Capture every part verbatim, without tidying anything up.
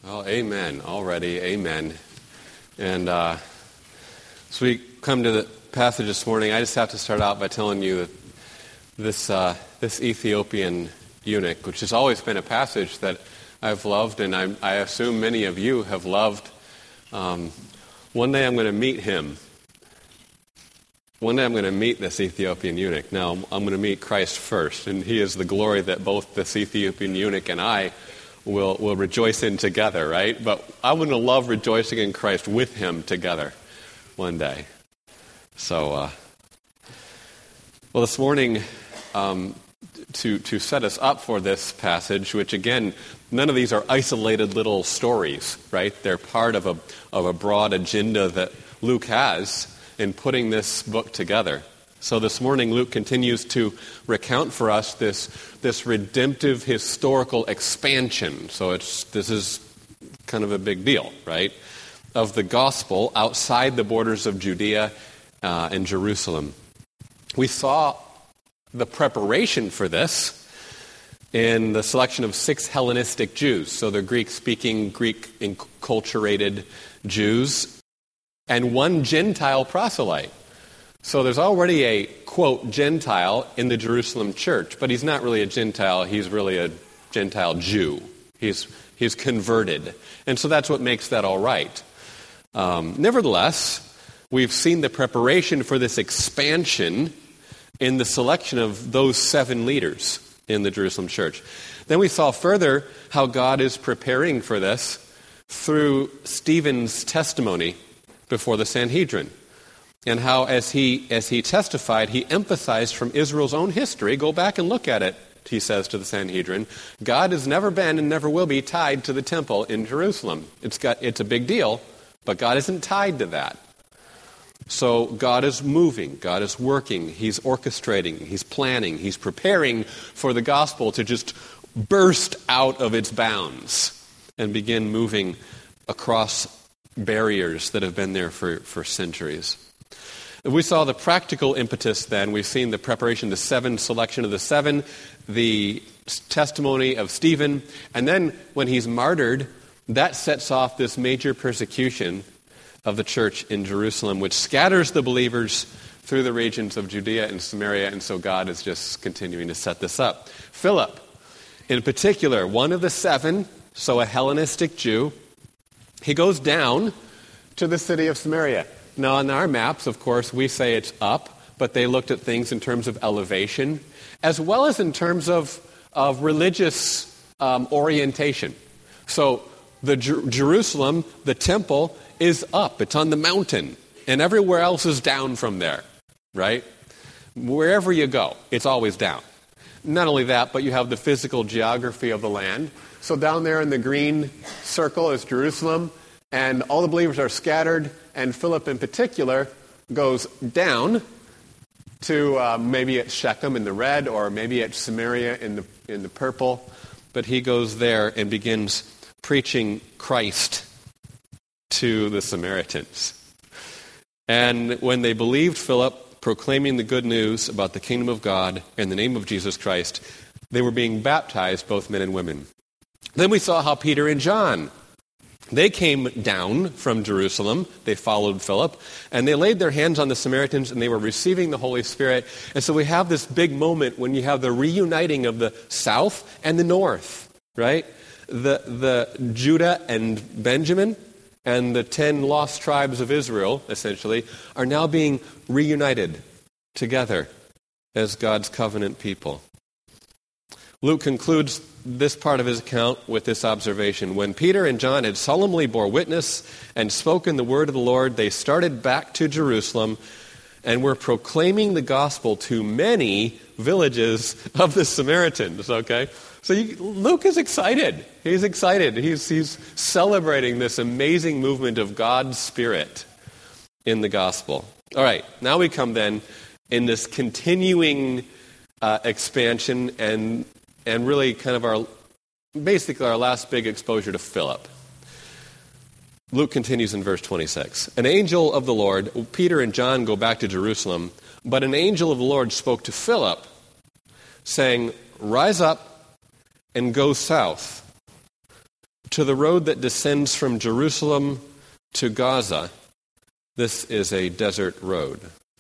Oh, amen. Already, amen. And uh, as we come to the passage this morning, I just have to start out by telling you that this uh, this Ethiopian eunuch, which has always been a passage that I've loved, and I, I assume many of you have loved. Um, one day I'm going to meet him. One day I'm going to meet this Ethiopian eunuch. Now, I'm going to meet Christ first, and he is the glory that both this Ethiopian eunuch and I will will rejoice in together, right? But I'm going to love rejoicing in Christ with him together one day. So, uh, well, this morning, um, to to set us up for this passage, which again, none of these are isolated little stories, right? They're part of a of a broad agenda that Luke has in putting this book together. So this morning, Luke continues to recount for us this this redemptive historical expansion. So it's this is kind of a big deal, right? Of the gospel outside the borders of Judea uh, and Jerusalem. We saw the preparation for this in the selection of six Hellenistic Jews. So they're Greek-speaking, Greek-enculturated Jews, and one Gentile proselyte. So there's already a, quote, Gentile in the Jerusalem church, but he's not really a Gentile, he's really a Gentile Jew. He's he's converted. And so that's what makes that all right. Um, nevertheless, we've seen the preparation for this expansion in the selection of those seven leaders in the Jerusalem church. Then we saw further how God is preparing for this through Stephen's testimony before the Sanhedrin. And how, as he as he testified, he emphasized from Israel's own history, go back and look at it, he says to the Sanhedrin, God has never been and never will be tied to the temple in Jerusalem. It's got it's a big deal, but God isn't tied to that. So God is moving, God is working, he's orchestrating, he's planning, he's preparing for the gospel to just burst out of its bounds and begin moving across barriers that have been there for, for centuries. We saw the practical impetus then. We've seen the preparation, the seven selection of the seven, the testimony of Stephen, and then when he's martyred, that sets off this major persecution of the church in Jerusalem, which scatters the believers through the regions of Judea and Samaria, and so God is just continuing to set this up. Philip, in particular, one of the seven, so a Hellenistic Jew, he goes down to the city of Samaria. Now, on our maps, of course, we say it's up, but they looked at things in terms of elevation, as well as in terms of, of religious um, orientation. So, the Jer- Jerusalem, the temple, is up. It's on the mountain, and everywhere else is down from there, right? Wherever you go, it's always down. Not only that, but you have the physical geography of the land. So down there in the green circle is Jerusalem, and all the believers are scattered, and Philip in particular goes down to uh, maybe at Shechem in the red, or maybe at Samaria in the in the purple, but he goes there and begins preaching Christ to the Samaritans. And when they believed Philip proclaiming the good news about the kingdom of God in the name of Jesus Christ, they were being baptized, both men and women. Then we saw how Peter and John, they came down from Jerusalem. They followed Philip, and they laid their hands on the Samaritans, and they were receiving the Holy Spirit. And so we have this big moment when you have the reuniting of the south and the north, right? The, the Judah and Benjamin and the ten lost tribes of Israel, essentially, are now being reunited together as God's covenant people. Luke concludes this part of his account with this observation. When Peter and John had solemnly bore witness and spoken the word of the Lord, they started back to Jerusalem and were proclaiming the gospel to many villages of the Samaritans, okay? So you, Luke is excited. He's excited. He's, he's celebrating this amazing movement of God's Spirit in the gospel. All right, now we come then in this continuing uh, expansion and and really kind of our, basically our last big exposure to Philip. Luke continues in verse twenty-six. An angel of the Lord, Peter and John go back to Jerusalem, but an angel of the Lord spoke to Philip, saying, "Rise up and go south to the road that descends from Jerusalem to Gaza, this is a desert road.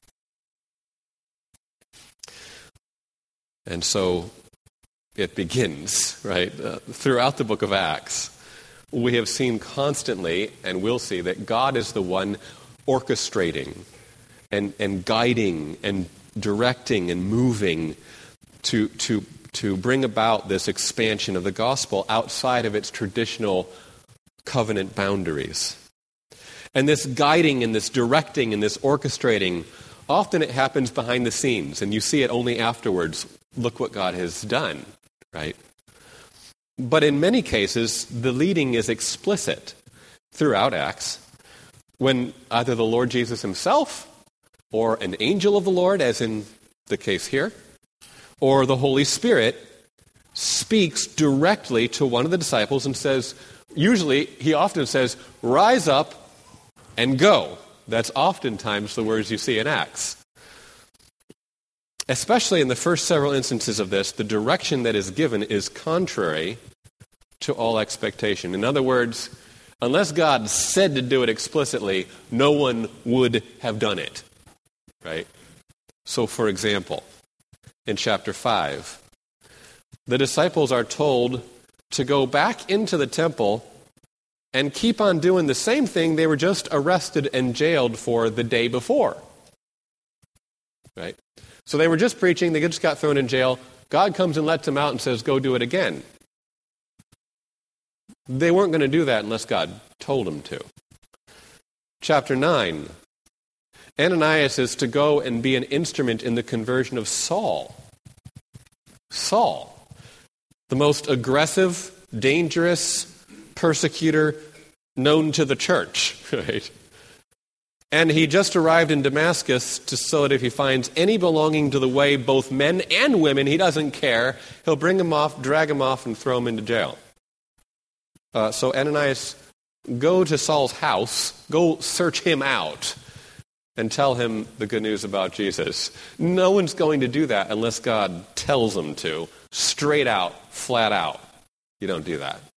And so it begins, right? Uh, throughout the book of Acts, we have seen constantly, and will see, that God is the one orchestrating and, and guiding and directing and moving to, to, to bring about this expansion of the gospel outside of its traditional covenant boundaries. And this guiding and this directing and this orchestrating, often it happens behind the scenes, and you see it only afterwards. Look what God has done, right? But in many cases, the leading is explicit throughout Acts, when either the Lord Jesus himself, or an angel of the Lord, as in the case here, or the Holy Spirit speaks directly to one of the disciples and says, usually, he often says, rise up and go. That's oftentimes the words you see in Acts. Especially in the first several instances of this, the direction that is given is contrary to all expectation. In other words, unless God said to do it explicitly, no one would have done it. Right? So, for example, in chapter five, the disciples are told to go back into the temple and keep on doing the same thing they were just arrested and jailed for the day before. Right? So they were just preaching, they just got thrown in jail. God comes and lets them out and says, go do it again. They weren't going to do that unless God told them to. Chapter nine, Ananias is to go and be an instrument in the conversion of Saul. Saul, the most aggressive, dangerous persecutor known to the church, right? And he just arrived in Damascus to, so that if he finds any belonging to the way, both men and women, he doesn't care. He'll bring them off, drag them off, and throw them into jail. Uh, so Ananias, go to Saul's house, go search him out, and tell him the good news about Jesus. No one's going to do that unless God tells them to, straight out, flat out. You don't do that.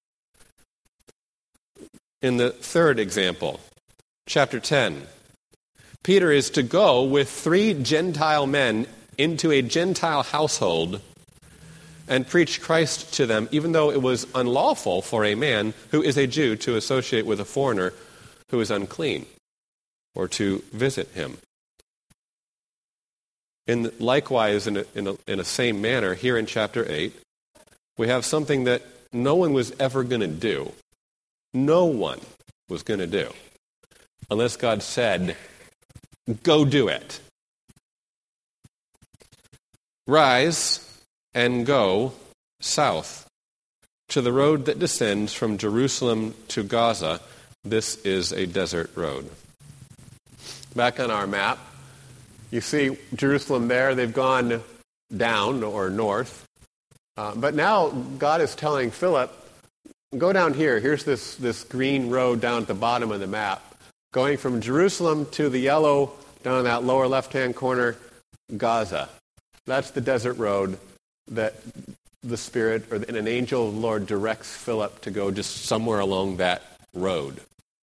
In the third example, chapter ten, Peter is to go with three Gentile men into a Gentile household and preach Christ to them, even though it was unlawful for a man who is a Jew to associate with a foreigner who is unclean or to visit him. In likewise, in a, in a, in a same manner, here in chapter eight, we have something that no one was ever going to do. No one was going to do unless God said, go do it. Rise and go south to the road that descends from Jerusalem to Gaza. This is a desert road. Back on our map, you see Jerusalem there. They've gone down or north. Uh, but now God is telling Philip, go down here. Here's this, this green road down at the bottom of the map. Going from Jerusalem to the yellow, down in that lower left-hand corner, Gaza. That's the desert road that the Spirit or an angel of the Lord directs Philip to go just somewhere along that road.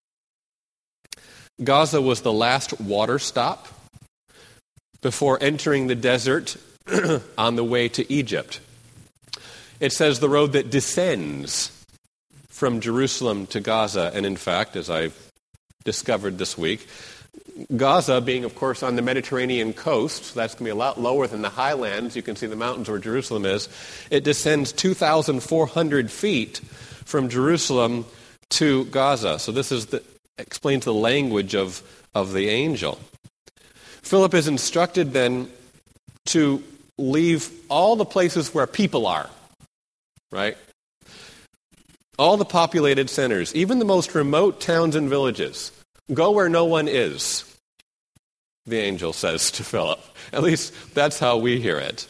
Gaza was the last water stop before entering the desert on the way to Egypt. It says the road that descends from Jerusalem to Gaza, and in fact, as I've discovered this week, Gaza being, of course, on the Mediterranean coast, so that's going to be a lot lower than the highlands. You can see the mountains where Jerusalem is. It descends two thousand four hundred feet from Jerusalem to Gaza. So this is the, explains the language of, of the angel. Philip is instructed then to leave all the places where people are, right? All the populated centers, even the most remote towns and villages. Go where no one is, the angel says to Philip. At least that's how we hear it.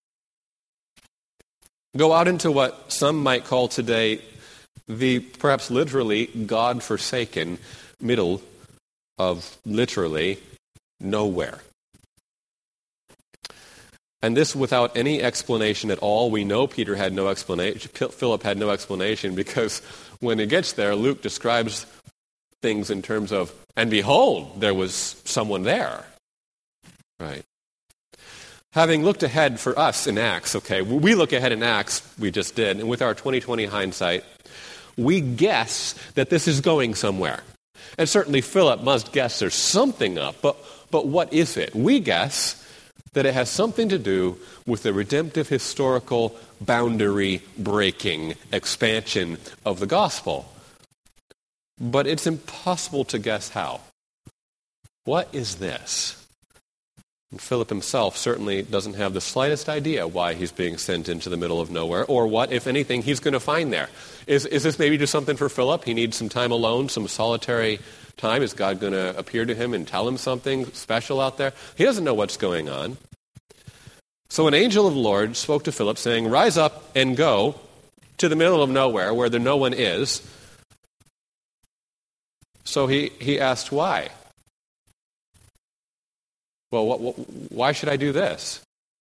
Go out into what some might call today the perhaps literally God-forsaken middle of literally nowhere. And this without any explanation at all. We know Peter had no explanation. Philip had no explanation because when he gets there, Luke describes things in terms of, and behold, there was someone there. Right? Having looked ahead for us in Acts, okay, we look ahead in Acts, we just did, and with our twenty twenty hindsight, we guess that this is going somewhere. And certainly Philip must guess there's something up, but, but what is it? We guess that it has something to do with the redemptive historical boundary breaking expansion of the gospel. But it's impossible to guess how. What is this? And Philip himself certainly doesn't have the slightest idea why he's being sent into the middle of nowhere, or what, if anything, he's going to find there. Is, is this maybe just something for Philip? He needs some time alone, some solitary time. Is God going to appear to him and tell him something special out there? He doesn't know what's going on. So an angel of the Lord spoke to Philip, saying, "Rise up and go to the middle of nowhere where there no one is." So he, he asked, why? Well, what, what, why should I do this?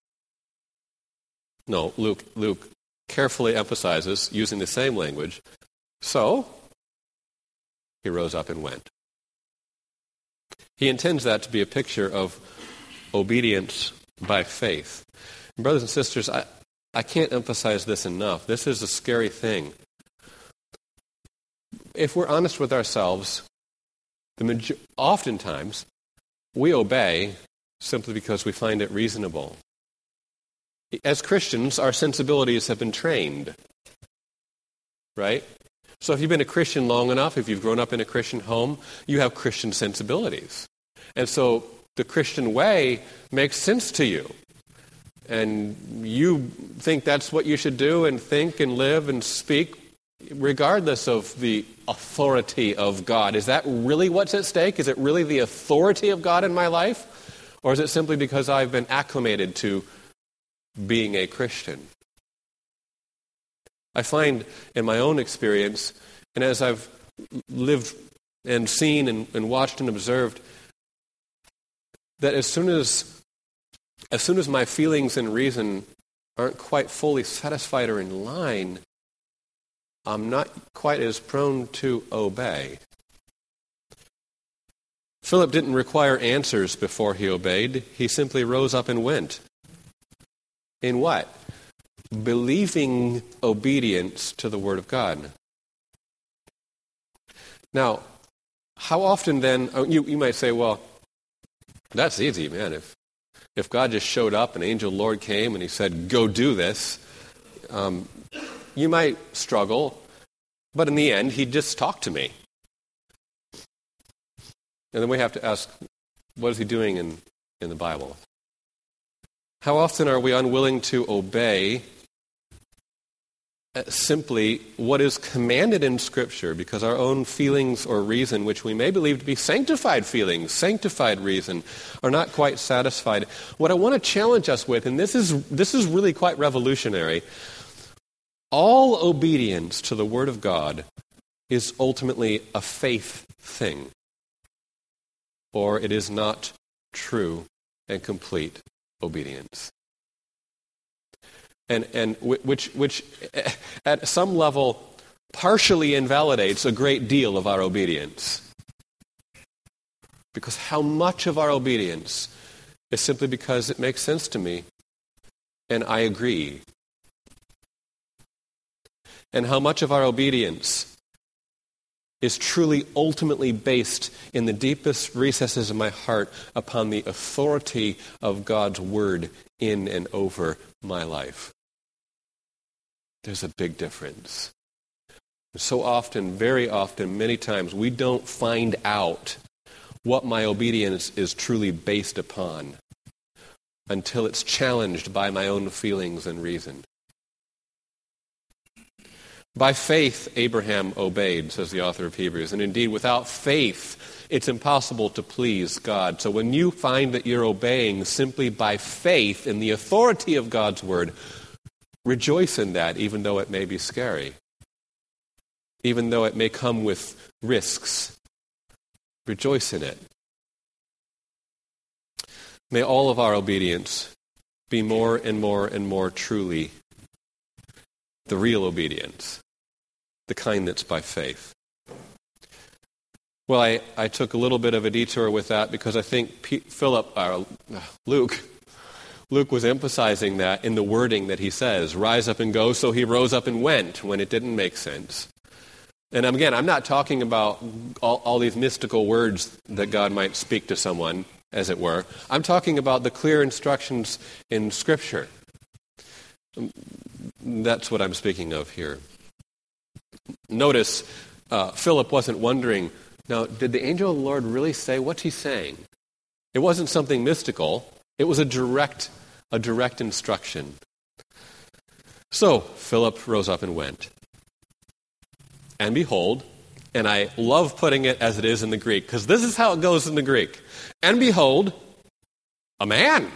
No, Luke, Luke carefully emphasizes, using the same language, so he rose up and went. He intends that to be a picture of obedience by faith. And brothers and sisters, I, I can't emphasize this enough. This is a scary thing. If we're honest with ourselves, the major- oftentimes we obey simply because we find it reasonable. As Christians, our sensibilities have been trained, right? So if you've been a Christian long enough, if you've grown up in a Christian home, you have Christian sensibilities. And so the Christian way makes sense to you. And you think that's what you should do and think and live and speak regardless of the authority of God. Is that really what's at stake? Is it really the authority of God in my life? Or is it simply because I've been acclimated to being a Christian? I find in my own experience, and as I've lived and seen and, and watched and observed, that as soon as as soon as my feelings and reason aren't quite fully satisfied or in line, I'm not quite as prone to obey. Philip didn't require answers before he obeyed. He simply rose up and went. In what? Believing obedience to the Word of God. Now, how often then, oh, you, you might say, well, that's easy, man. If if God just showed up, an angel Lord came and he said, go do this, um, you might struggle, but in the end, he just talked to me. And then we have to ask, what is he doing in, in the Bible? How often are we unwilling to obey simply what is commanded in Scripture because our own feelings or reason, which we may believe to be sanctified feelings, sanctified reason, are not quite satisfied? What I want to challenge us with, and this is this is really quite revolutionary, all obedience to the Word of God is ultimately a faith thing, or it is not true and complete obedience. And and which which at some level partially invalidates a great deal of our obedience. Because how much of our obedience is simply because it makes sense to me and I agree? And how much of our obedience is truly ultimately based in the deepest recesses of my heart upon the authority of God's Word in and over my life? There's a big difference. So often, very often, many times, we don't find out what my obedience is truly based upon until it's challenged by my own feelings and reason. By faith, Abraham obeyed, says the author of Hebrews. And indeed, without faith, it's impossible to please God. So when you find that you're obeying simply by faith in the authority of God's Word, rejoice in that, even though it may be scary, even though it may come with risks. Rejoice in it. May all of our obedience be more and more and more truly the real obedience the kind that's by faith. Well, I, I took a little bit of a detour with that because I think P- Philip, uh, Luke, Luke was emphasizing that in the wording that he says, rise up and go, so he rose up and went, when it didn't make sense. And again, I'm not talking about all, all these mystical words that God might speak to someone, as it were. I'm talking about the clear instructions in Scripture. That's what I'm speaking of here. Notice, uh, Philip wasn't wondering, now, did the angel of the Lord really say, what's he saying? It wasn't something mystical. It was a direct, a direct instruction. So, Philip rose up and went. And behold, and I love putting it as it is in the Greek, because this is how it goes in the Greek. And behold, a man,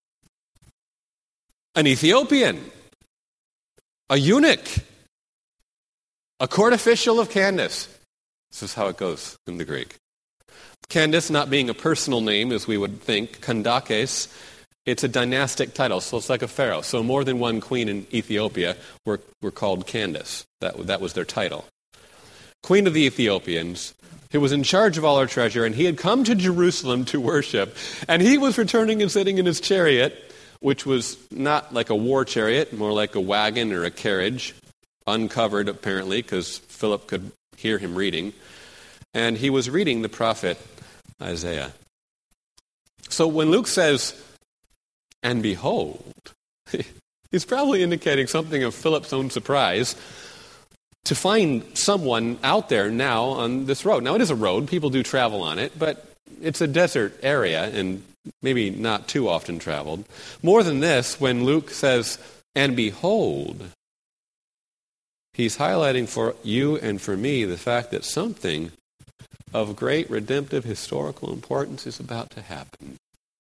an Ethiopian, a eunuch, a court official of Candace. This is how it goes in the Greek. Candace not being a personal name, as we would think, Kandakes, it's a dynastic title, so it's like a pharaoh. So more than one queen in Ethiopia were, were called Candace. That, that was their title. Queen of the Ethiopians, who was in charge of all her treasure, and he had come to Jerusalem to worship, and he was returning and sitting in his chariot, which was not like a war chariot, more like a wagon or a carriage, uncovered apparently, because Philip could hear him reading, and he was reading the prophet Isaiah. So when Luke says, and behold, he's probably indicating something of Philip's own surprise to find someone out there now on this road. Now, it is a road. People do travel on it, but it's a desert area and maybe not too often traveled. More than this, when Luke says, and behold, he's highlighting for you and for me the fact that something of great redemptive historical importance is about to happen.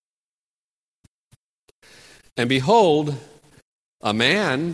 And behold, a man,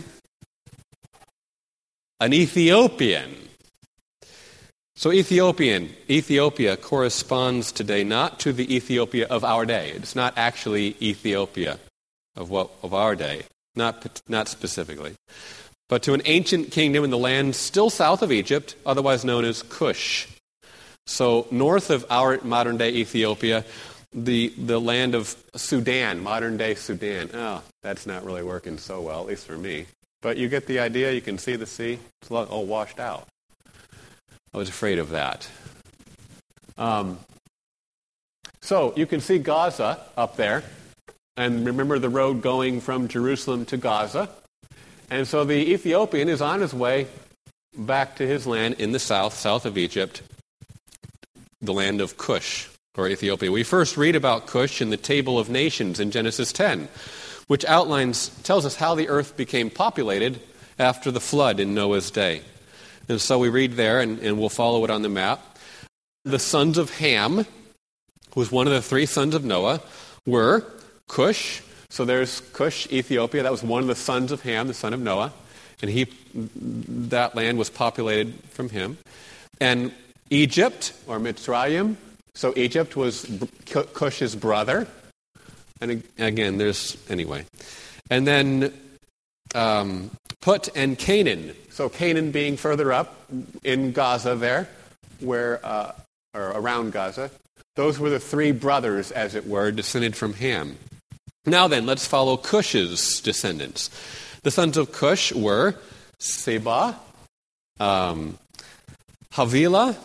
an Ethiopian. So Ethiopian, Ethiopia corresponds today not to the Ethiopia of our day. It's not actually Ethiopia of what of our day, not not specifically, but to an ancient kingdom in the land still south of Egypt, otherwise known as Cush. So north of our modern-day Ethiopia, the, the land of Sudan, modern-day Sudan. Oh, that's not really working so well, at least for me. But you get the idea. You can see the sea. It's all washed out. I was afraid of that. Um, so you can see Gaza up there. And remember the road going from Jerusalem to Gaza. And so the Ethiopian is on his way back to his land in the south, south of Egypt, the land of Cush, or Ethiopia. We first read about Cush in the Table of Nations in Genesis ten, which outlines, tells us how the earth became populated after the flood in Noah's day. And so we read there, and, and we'll follow it on the map. The sons of Ham, who was one of the three sons of Noah, were Cush. So there's Cush, Ethiopia. That was one of the sons of Ham, the son of Noah. And he, that land was populated from him. And Egypt, or Mitzrayim. So Egypt was Cush's brother. And again, there's, anyway. And then um, Put and Canaan. So Canaan being further up in Gaza there, where, uh, or around Gaza. Those were the three brothers, as it were, descended from Ham. Now then, let's follow Cush's descendants. The sons of Cush were Seba, um, Havilah,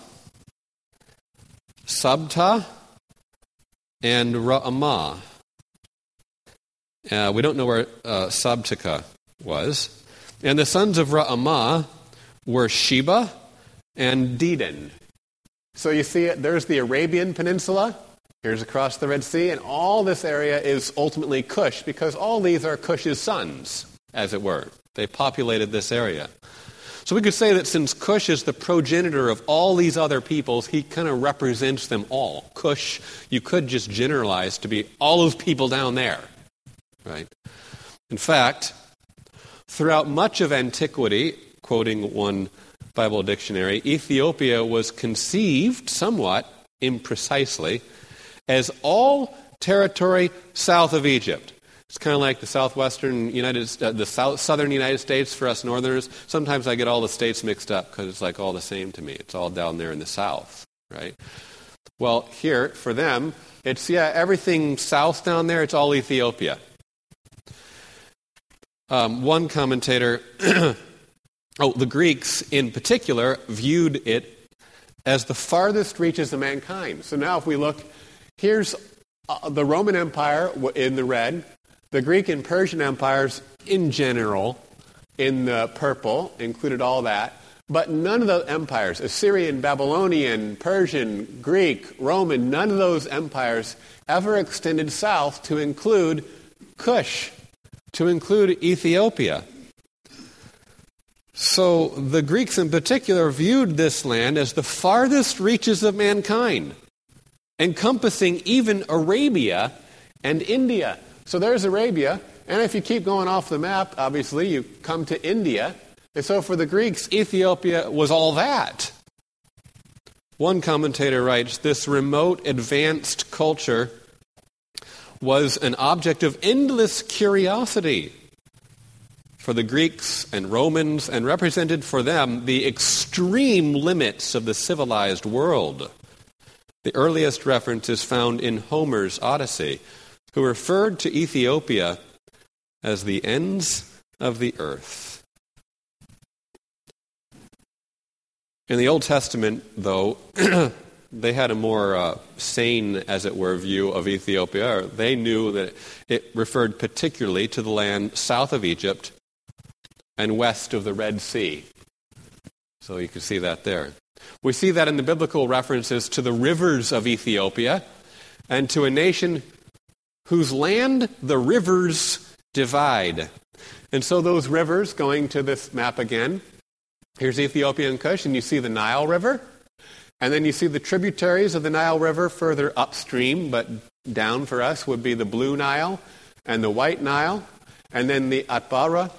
Sabta, and Ra'amah. Uh, we don't know where uh, Sabtaka was. And the sons of Ra'amah were Sheba and Dedan. So you see it, there's the Arabian Peninsula. Here's across the Red Sea, and all this area is ultimately Cush, because all these are Cush's sons, as it were. They populated this area. So we could say that since Cush is the progenitor of all these other peoples, he kind of represents them all. Cush, you could just generalize to be all those people down there, right? In fact, throughout much of antiquity, quoting one Bible dictionary, Ethiopia was conceived somewhat imprecisely as all territory south of Egypt. It's kind of like the southwestern United, uh, the south, southern United States for us northerners. Sometimes I get all the states mixed up because it's like all the same to me. It's all down there in the south, right? Well, here, for them, it's, yeah, everything south down there, it's all Ethiopia. Um, one commentator, oh, the Greeks in particular, viewed it as the farthest reaches of mankind. So now if we look, here's uh, the Roman Empire in the red, the Greek and Persian empires in general in the purple, included all that. But none of the empires, Assyrian, Babylonian, Persian, Greek, Roman, none of those empires ever extended south to include Cush, to include Ethiopia. So the Greeks in particular viewed this land as the farthest reaches of mankind, encompassing even Arabia and India. So there's Arabia, and if you keep going off the map, obviously, you come to India. And so for the Greeks, Ethiopia was all that. One commentator writes, this remote, advanced culture was an object of endless curiosity for the Greeks and Romans, and represented for them the extreme limits of the civilized world. The earliest reference is found in Homer's Odyssey, who referred to Ethiopia as the ends of the earth. In the Old Testament, though, they had a more uh, sane, as it were, view of Ethiopia. Or they knew that it referred particularly to the land south of Egypt and west of the Red Sea. So you can see that there. We see that in the biblical references to the rivers of Ethiopia and to a nation whose land the rivers divide. And so those rivers, going to this map again, here's Ethiopia and Cush, and you see the Nile River. And then you see the tributaries of the Nile River further upstream, but down for us would be the Blue Nile and the White Nile. And then the Atbara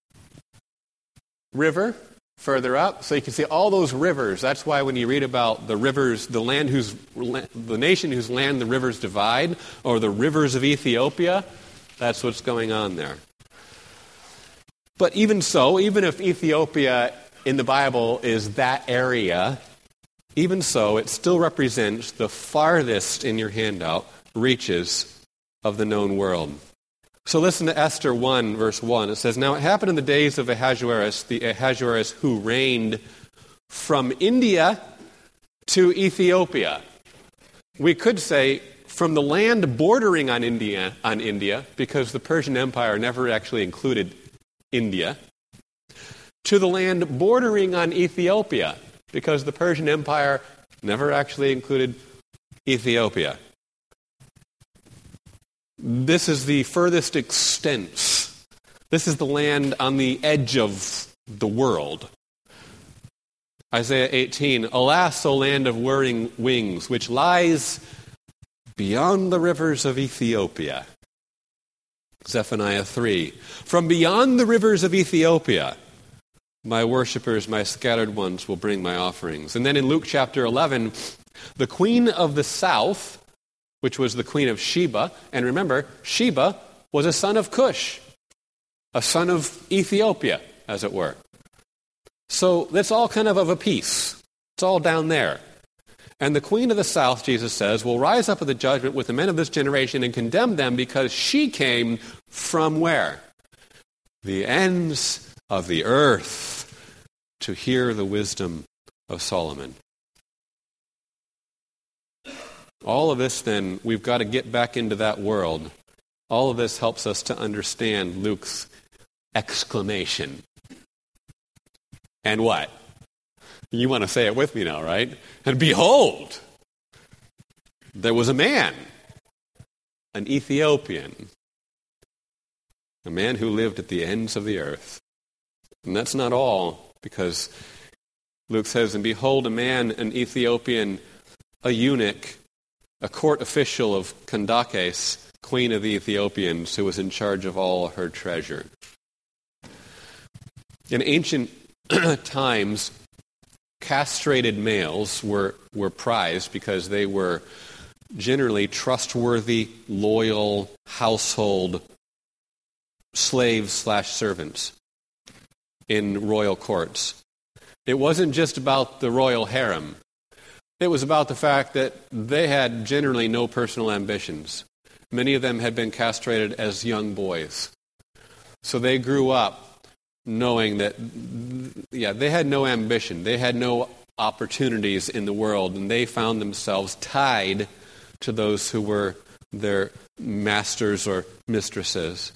River further up. So you can see all those rivers. That's why when you read about the rivers, the land whose, the nation whose land the rivers divide, or the rivers of Ethiopia, that's what's going on there. But even so, even if Ethiopia in the Bible is that area, even so, it still represents the farthest in your handout reaches of the known world. So listen to Esther one, verse one. It says, now it happened in the days of Ahasuerus, the Ahasuerus who reigned from India to Ethiopia. We could say from the land bordering on India, on India, because the Persian Empire never actually included India, to the land bordering on Ethiopia, because the Persian Empire never actually included Ethiopia. This is the furthest extent. This is the land on the edge of the world. Isaiah eighteen, alas, O land of whirring wings, which lies beyond the rivers of Ethiopia. Zephaniah three, from beyond the rivers of Ethiopia, my worshipers, my scattered ones, will bring my offerings. And then in Luke chapter eleven, the queen of the south, which was the queen of Sheba, and remember, Sheba was a son of Cush, a son of Ethiopia, as it were. So that's all kind of of a piece. It's all down there. And the queen of the south, Jesus says, will rise up at the judgment with the men of this generation and condemn them because she came from where? The ends of the earth to hear the wisdom of Solomon. All of this, then, we've got to get back into that world. All of this helps us to understand Luke's exclamation. And what? You want to say it with me now, right? And behold, there was a man, an Ethiopian, a man who lived at the ends of the earth. And that's not all, because Luke says, and behold, a man, an Ethiopian, a eunuch, a court official of Candace, queen of the Ethiopians, who was in charge of all her treasure. In ancient times, castrated males were, were prized because they were generally trustworthy, loyal household slaves slash servants in royal courts. It wasn't just about the royal harem. It was about the fact that they had generally no personal ambitions. Many of them had been castrated as young boys. So they grew up knowing that, yeah, they had no ambition. They had no opportunities in the world, and they found themselves tied to those who were their masters or mistresses.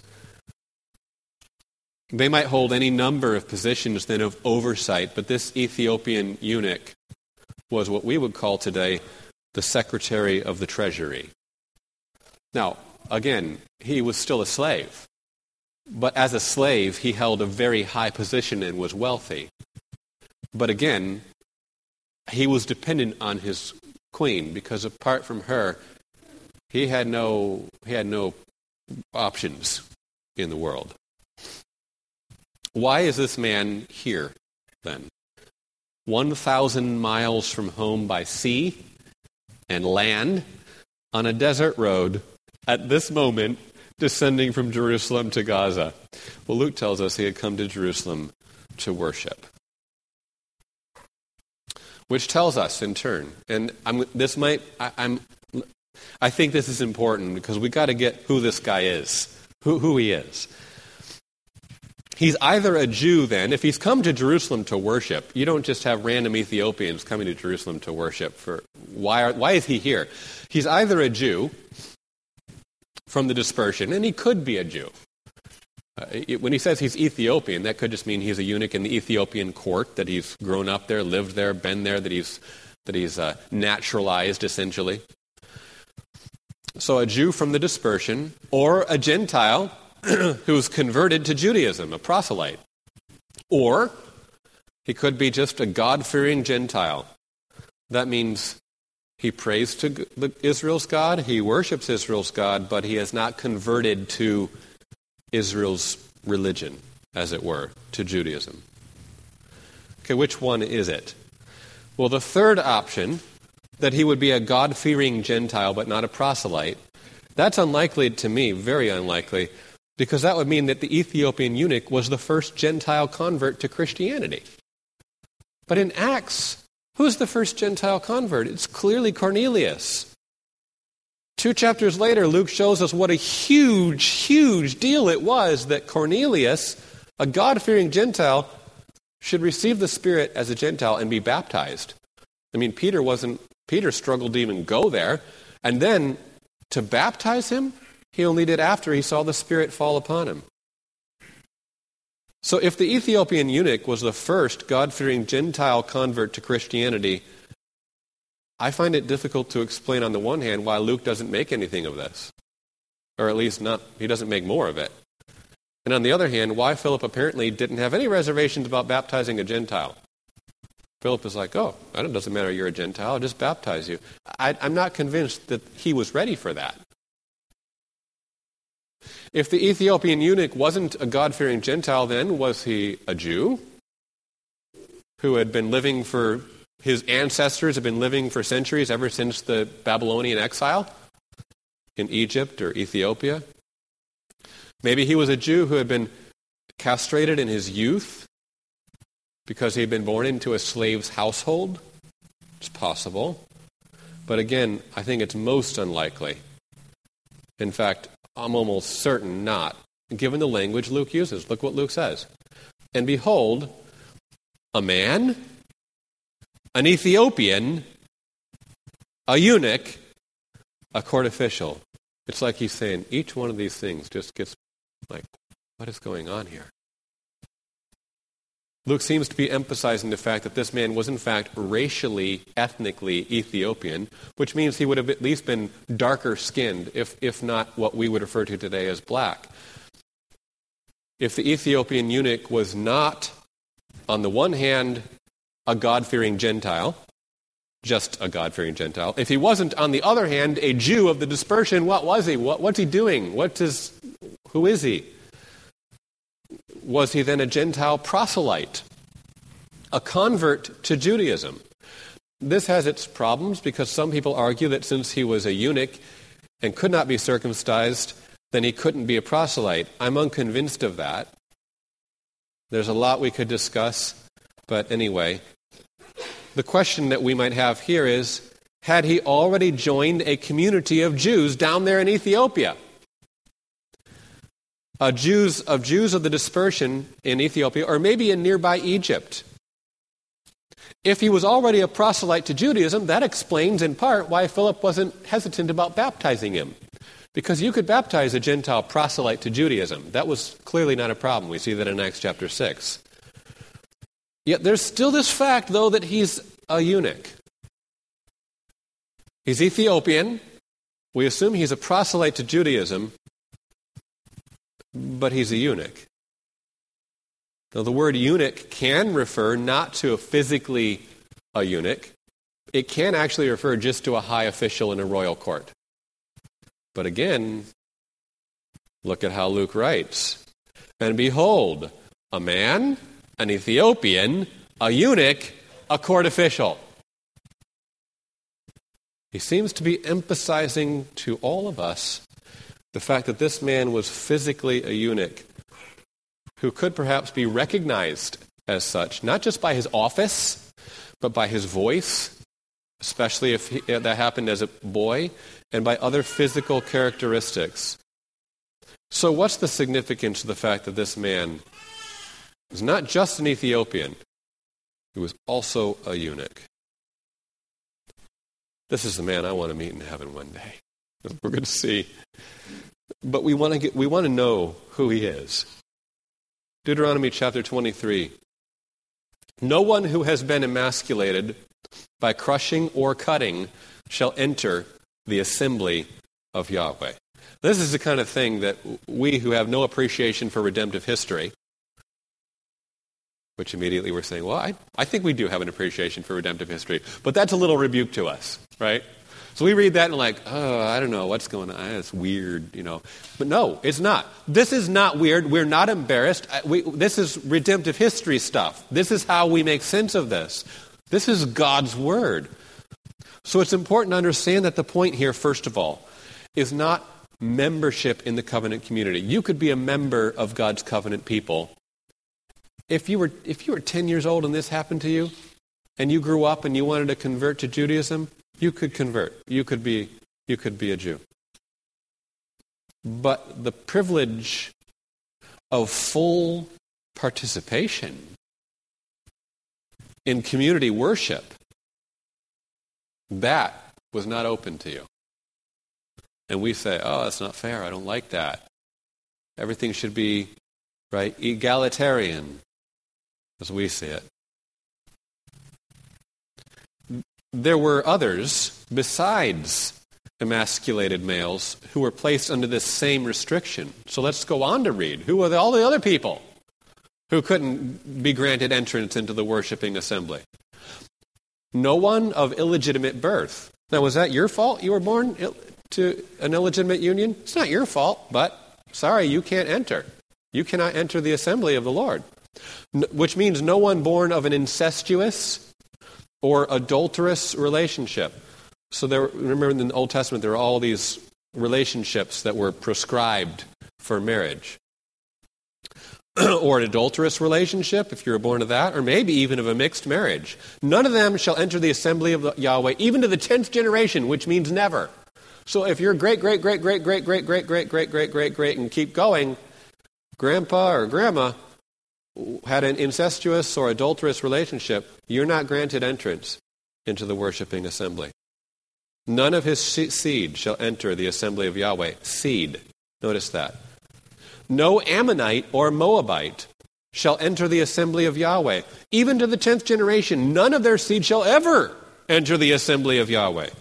They might hold any number of positions then of oversight, but this Ethiopian eunuch was what we would call today the Secretary of the Treasury. Now, again, he was still a slave, but as a slave, he held a very high position and was wealthy. But again, he was dependent on his queen, because apart from her, he had no he had no options in the world. Why is this man here, then? one thousand miles from home by sea and land, on a desert road, at this moment, descending from Jerusalem to Gaza. Well, Luke tells us he had come to Jerusalem to worship. Which tells us, in turn, and I'm, this might, I, I'm, I think this is important because we got to get who this guy is, who, who he is. He's either a Jew then, if he's come to Jerusalem to worship, you don't just have random Ethiopians coming to Jerusalem to worship. For why, are, why is he here? He's either a Jew from the dispersion, and he could be a Jew. Uh, it, when he says he's Ethiopian, that could just mean he's a eunuch in the Ethiopian court, that he's grown up there, lived there, been there, that he's, that he's uh, naturalized, essentially. So a Jew from the dispersion, or a Gentile who's converted to Judaism, a proselyte. Or he could be just a God-fearing Gentile. That means he prays to Israel's God, he worships Israel's God, but he has not converted to Israel's religion, as it were, to Judaism. Okay, which one is it? Well, the third option, that he would be a God-fearing Gentile but not a proselyte, that's unlikely to me, very unlikely, because that would mean that the Ethiopian eunuch was the first Gentile convert to Christianity. But in Acts, who's the first Gentile convert? It's clearly Cornelius. Two chapters later, Luke shows us what a huge, huge deal it was that Cornelius, a God-fearing Gentile, should receive the Spirit as a Gentile and be baptized. I mean, Peter wasn't, Peter struggled to even go there. And then to baptize him, he only did after he saw the Spirit fall upon him. So if the Ethiopian eunuch was the first God-fearing Gentile convert to Christianity, I find it difficult to explain on the one hand why Luke doesn't make anything of this. Or at least not, he doesn't make more of it. And on the other hand, why Philip apparently didn't have any reservations about baptizing a Gentile. Philip is like, oh, it doesn't matter, you're a Gentile, I'll just baptize you. I, I'm not convinced that he was ready for that. If the Ethiopian eunuch wasn't a God-fearing Gentile, then was he a Jew who had been living for, his ancestors had been living for centuries ever since the Babylonian exile in Egypt or Ethiopia? Maybe he was a Jew who had been castrated in his youth because he had been born into a slave's household. It's possible. But again, I think it's most unlikely. In fact, I'm almost certain not, given the language Luke uses. Look what Luke says. And behold, a man, an Ethiopian, a eunuch, a court official. It's like he's saying each one of these things just gets like, what is going on here? Luke seems to be emphasizing the fact that this man was in fact racially, ethnically Ethiopian, which means he would have at least been darker skinned, if, if not what we would refer to today as black. If the Ethiopian eunuch was not, on the one hand, a God-fearing Gentile, just a God-fearing Gentile, if he wasn't, on the other hand, a Jew of the dispersion, what was he? What, what's he doing? What is, who is he? Was he then a Gentile proselyte, a convert to Judaism? This has its problems because some people argue that since he was a eunuch and could not be circumcised, then he couldn't be a proselyte. I'm unconvinced of that. There's a lot we could discuss, but anyway. The question that we might have here is, had he already joined a community of Jews down there in Ethiopia? Uh, Jews of Jews of the dispersion in Ethiopia, or maybe in nearby Egypt. If he was already a proselyte to Judaism, that explains in part why Philip wasn't hesitant about baptizing him. Because you could baptize a Gentile proselyte to Judaism. That was clearly not a problem. We see that in Acts chapter six. Yet there's still this fact, though, that he's a eunuch. He's Ethiopian. We assume he's a proselyte to Judaism, but he's a eunuch. Now, the word eunuch can refer not to a physically a eunuch. It can actually refer just to a high official in a royal court. But again, look at how Luke writes. And behold, a man, an Ethiopian, a eunuch, a court official. He seems to be emphasizing to all of us the fact that this man was physically a eunuch who could perhaps be recognized as such, not just by his office, but by his voice, especially if he, that happened as a boy, and by other physical characteristics. So what's the significance of the fact that this man was not just an Ethiopian, he was also a eunuch? This is the man I want to meet in heaven one day. We're going to see. But we want to get, we want to know who he is. Deuteronomy chapter twenty-three. No one who has been emasculated by crushing or cutting shall enter the assembly of Yahweh. This is the kind of thing that we who have no appreciation for redemptive history, which immediately we're saying, well, I, I think we do have an appreciation for redemptive history, but that's a little rebuke to us, right? So we read that and like, oh, I don't know what's going on. It's weird, you know. But no, it's not. This is not weird. We're not embarrassed. We, this is redemptive history stuff. This is how we make sense of this. This is God's word. So it's important to understand that the point here, first of all, is not membership in the covenant community. You could be a member of God's covenant people. If you were if you were ten years old and this happened to you, and you grew up and you wanted to convert to Judaism, you could convert. You could be you could be a Jew. But the privilege of full participation in community worship, that was not open to you. And we say, oh, that's not fair. I don't like that. Everything should be, right, egalitarian, as we see it. There were others besides emasculated males who were placed under this same restriction. So let's go on to read. Who were the, all the other people who couldn't be granted entrance into the worshiping assembly? No one of illegitimate birth. Now, was that your fault? You were born Ill- to an illegitimate union? It's not your fault, but sorry, you can't enter. You cannot enter the assembly of the Lord. N- which means no one born of an incestuous or adulterous relationship. So there, remember in the Old Testament, there were all these relationships that were prescribed for marriage. Or an adulterous relationship, if you were born of that, or maybe even of a mixed marriage. None of them shall enter the assembly of Yahweh, even to the tenth generation, which means never. So if you're great, great, great, great, great, great, great, great, great, great, great, great, and keep going, grandpa or grandma had an incestuous or adulterous relationship, you're not granted entrance into the worshiping assembly. None of his seed shall enter the assembly of Yahweh. Seed. Notice that. No Ammonite or Moabite shall enter the assembly of Yahweh. Even to the tenth generation, none of their seed shall ever enter the assembly of Yahweh.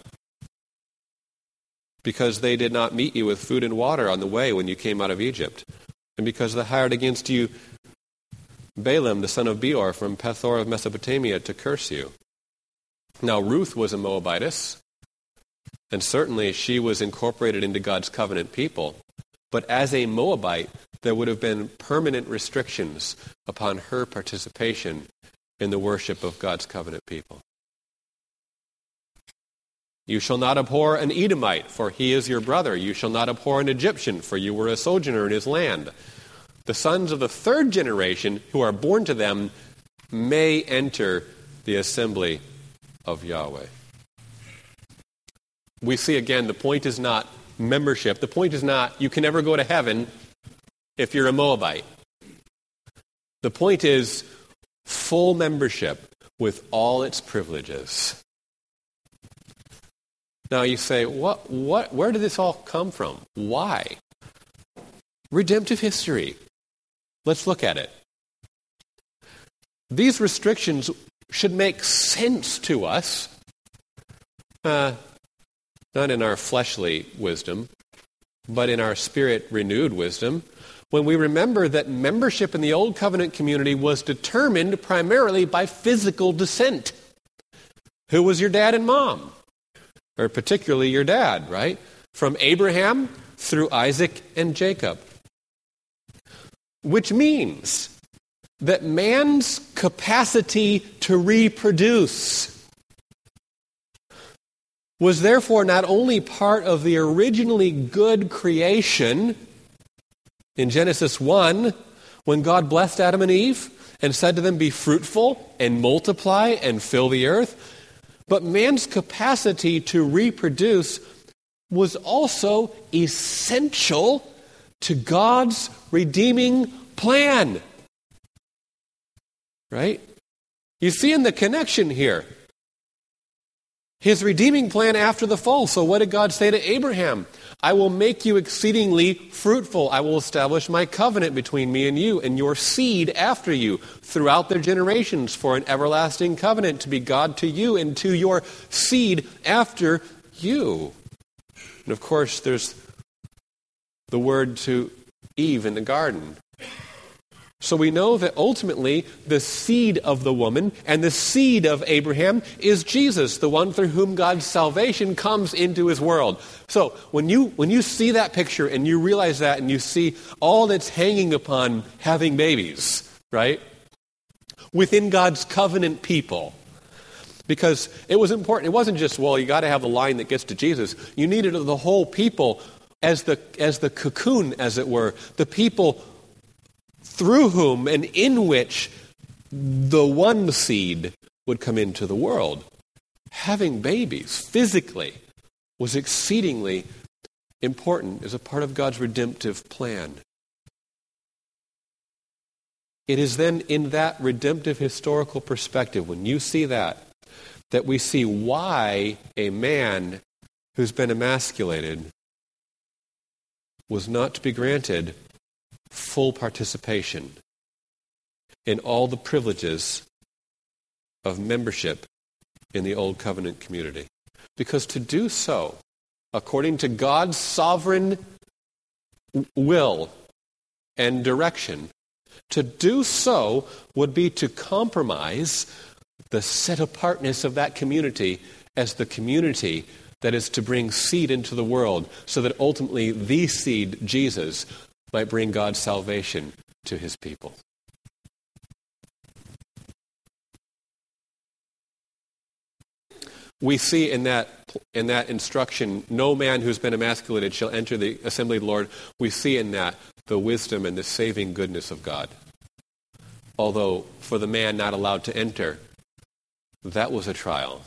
Because they did not meet you with food and water on the way when you came out of Egypt. And because they hired against you Balaam, the son of Beor, from Pethor of Mesopotamia to curse you. Now Ruth was a Moabitess, and certainly she was incorporated into God's covenant people. But as a Moabite, there would have been permanent restrictions upon her participation in the worship of God's covenant people. You shall not abhor an Edomite, for he is your brother. You shall not abhor an Egyptian, for you were a sojourner in his land. The sons of the third generation who are born to them may enter the assembly of Yahweh. We see again, the point is not membership. The point is not you can never go to heaven if you're a Moabite. The point is full membership with all its privileges. Now you say, what, what, where did this all come from? Why? Redemptive history. Let's look at it. These restrictions should make sense to us, uh, not in our fleshly wisdom, but in our spirit-renewed wisdom, when we remember that membership in the Old Covenant community was determined primarily by physical descent. Who was your dad and mom? Or particularly your dad, right? From Abraham through Isaac and Jacob. Which means that man's capacity to reproduce was therefore not only part of the originally good creation in Genesis one, when God blessed Adam and Eve and said to them, be fruitful and multiply and fill the earth, but man's capacity to reproduce was also essential to God's redeeming plan. Right? You see in the connection here. His redeeming plan after the fall. So what did God say to Abraham? I will make you exceedingly fruitful. I will establish my covenant between me and you and your seed after you throughout their generations for an everlasting covenant to be God to you and to your seed after you. And of course, there's the word to Eve in the garden. So we know that ultimately the seed of the woman and the seed of Abraham is Jesus, the one through whom God's salvation comes into his world. So when you when you see that picture and you realize that and you see all that's hanging upon having babies, right? Within God's covenant people. Because it was important. It wasn't just, well, you got to have the line that gets to Jesus. You needed the whole people as the as the cocoon, as it were, the people through whom and in which the one seed would come into the world. Having babies physically was exceedingly important as a part of God's redemptive plan. It is then in that redemptive historical perspective, when you see that, that we see why a man who's been emasculated was not to be granted full participation in all the privileges of membership in the Old Covenant community. Because to do so, according to God's sovereign will and direction, to do so would be to compromise the set-apartness of that community as the community that is to bring seed into the world, so that ultimately the seed, Jesus, might bring God's salvation to his people. We see in that in that instruction, no man who's been emasculated shall enter the assembly of the Lord. We see in that the wisdom and the saving goodness of God. Although for the man not allowed to enter, that was a trial.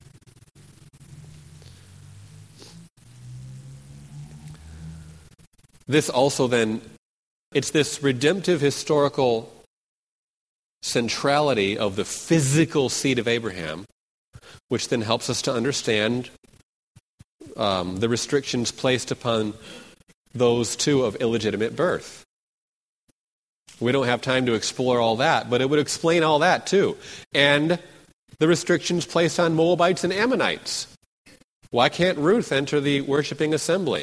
This also then, it's this redemptive historical centrality of the physical seed of Abraham, which then helps us to understand um, the restrictions placed upon those two of illegitimate birth. We don't have time to explore all that, but it would explain all that too. And the restrictions placed on Moabites and Ammonites. Why can't Ruth enter the worshiping assembly?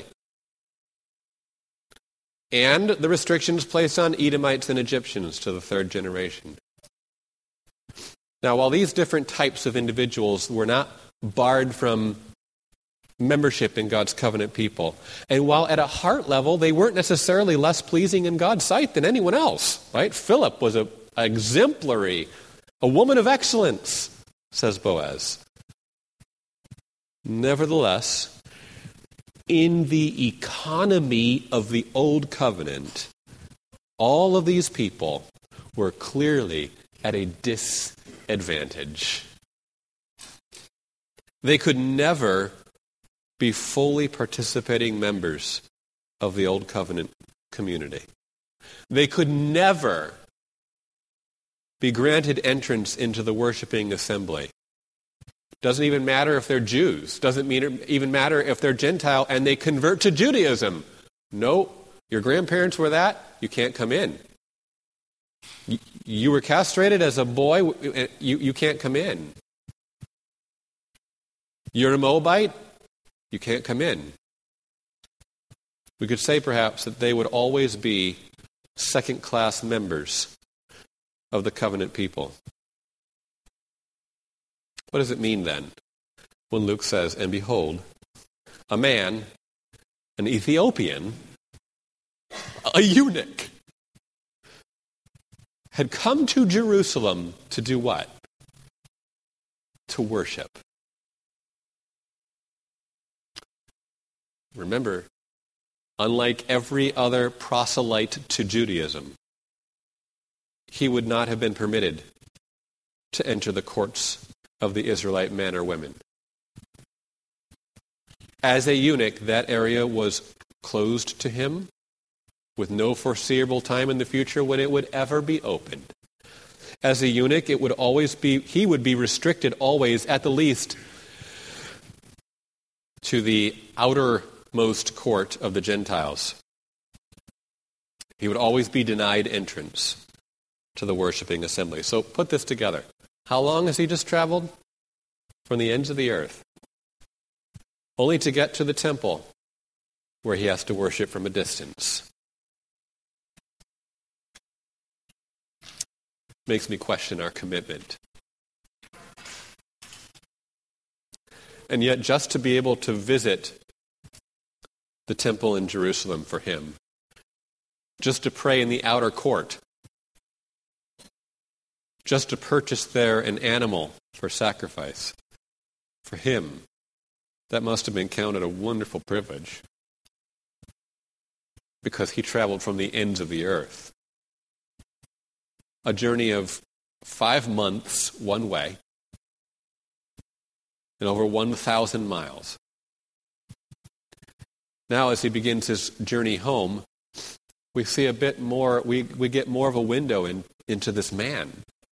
And the restrictions placed on Edomites and Egyptians to the third generation. Now, while these different types of individuals were not barred from membership in God's covenant people, and while at a heart level they weren't necessarily less pleasing in God's sight than anyone else, right? Philip was a, a exemplary, a woman of excellence, says Boaz. Nevertheless, in the economy of the Old Covenant, all of these people were clearly at a disadvantage. They could never be fully participating members of the Old Covenant community. They could never be granted entrance into the worshiping assembly. Doesn't even matter if they're Jews. Doesn't mean, even matter if they're Gentile and they convert to Judaism. No, your grandparents were that, you can't come in. You, you were castrated as a boy, you, you can't come in. You're a Moabite, you can't come in. We could say perhaps that they would always be second-class members of the covenant people. What does it mean then when Luke says, "And behold, a man, an Ethiopian, a eunuch, had come to Jerusalem to do what? To worship." Remember, unlike every other proselyte to Judaism, he would not have been permitted to enter the courts of the Israelite men or women. As a eunuch, that area was closed to him, with no foreseeable time in the future when it would ever be opened. As a eunuch, it would always be, he would be restricted always, at the least, to the outermost court of the Gentiles. He would always be denied entrance to the worshiping assembly. So put this together. How long has he just traveled? From the ends of the earth. Only to get to the temple where he has to worship from a distance. Makes me question our commitment. And yet, just to be able to visit the temple in Jerusalem for him, just to pray in the outer court, just to purchase there an animal for sacrifice, for him, that must have been counted a wonderful privilege, because he traveled from the ends of the earth. A journey of five months one way, and over one thousand miles. Now, as he begins his journey home, we see a bit more, we, we get more of a window in, into this man.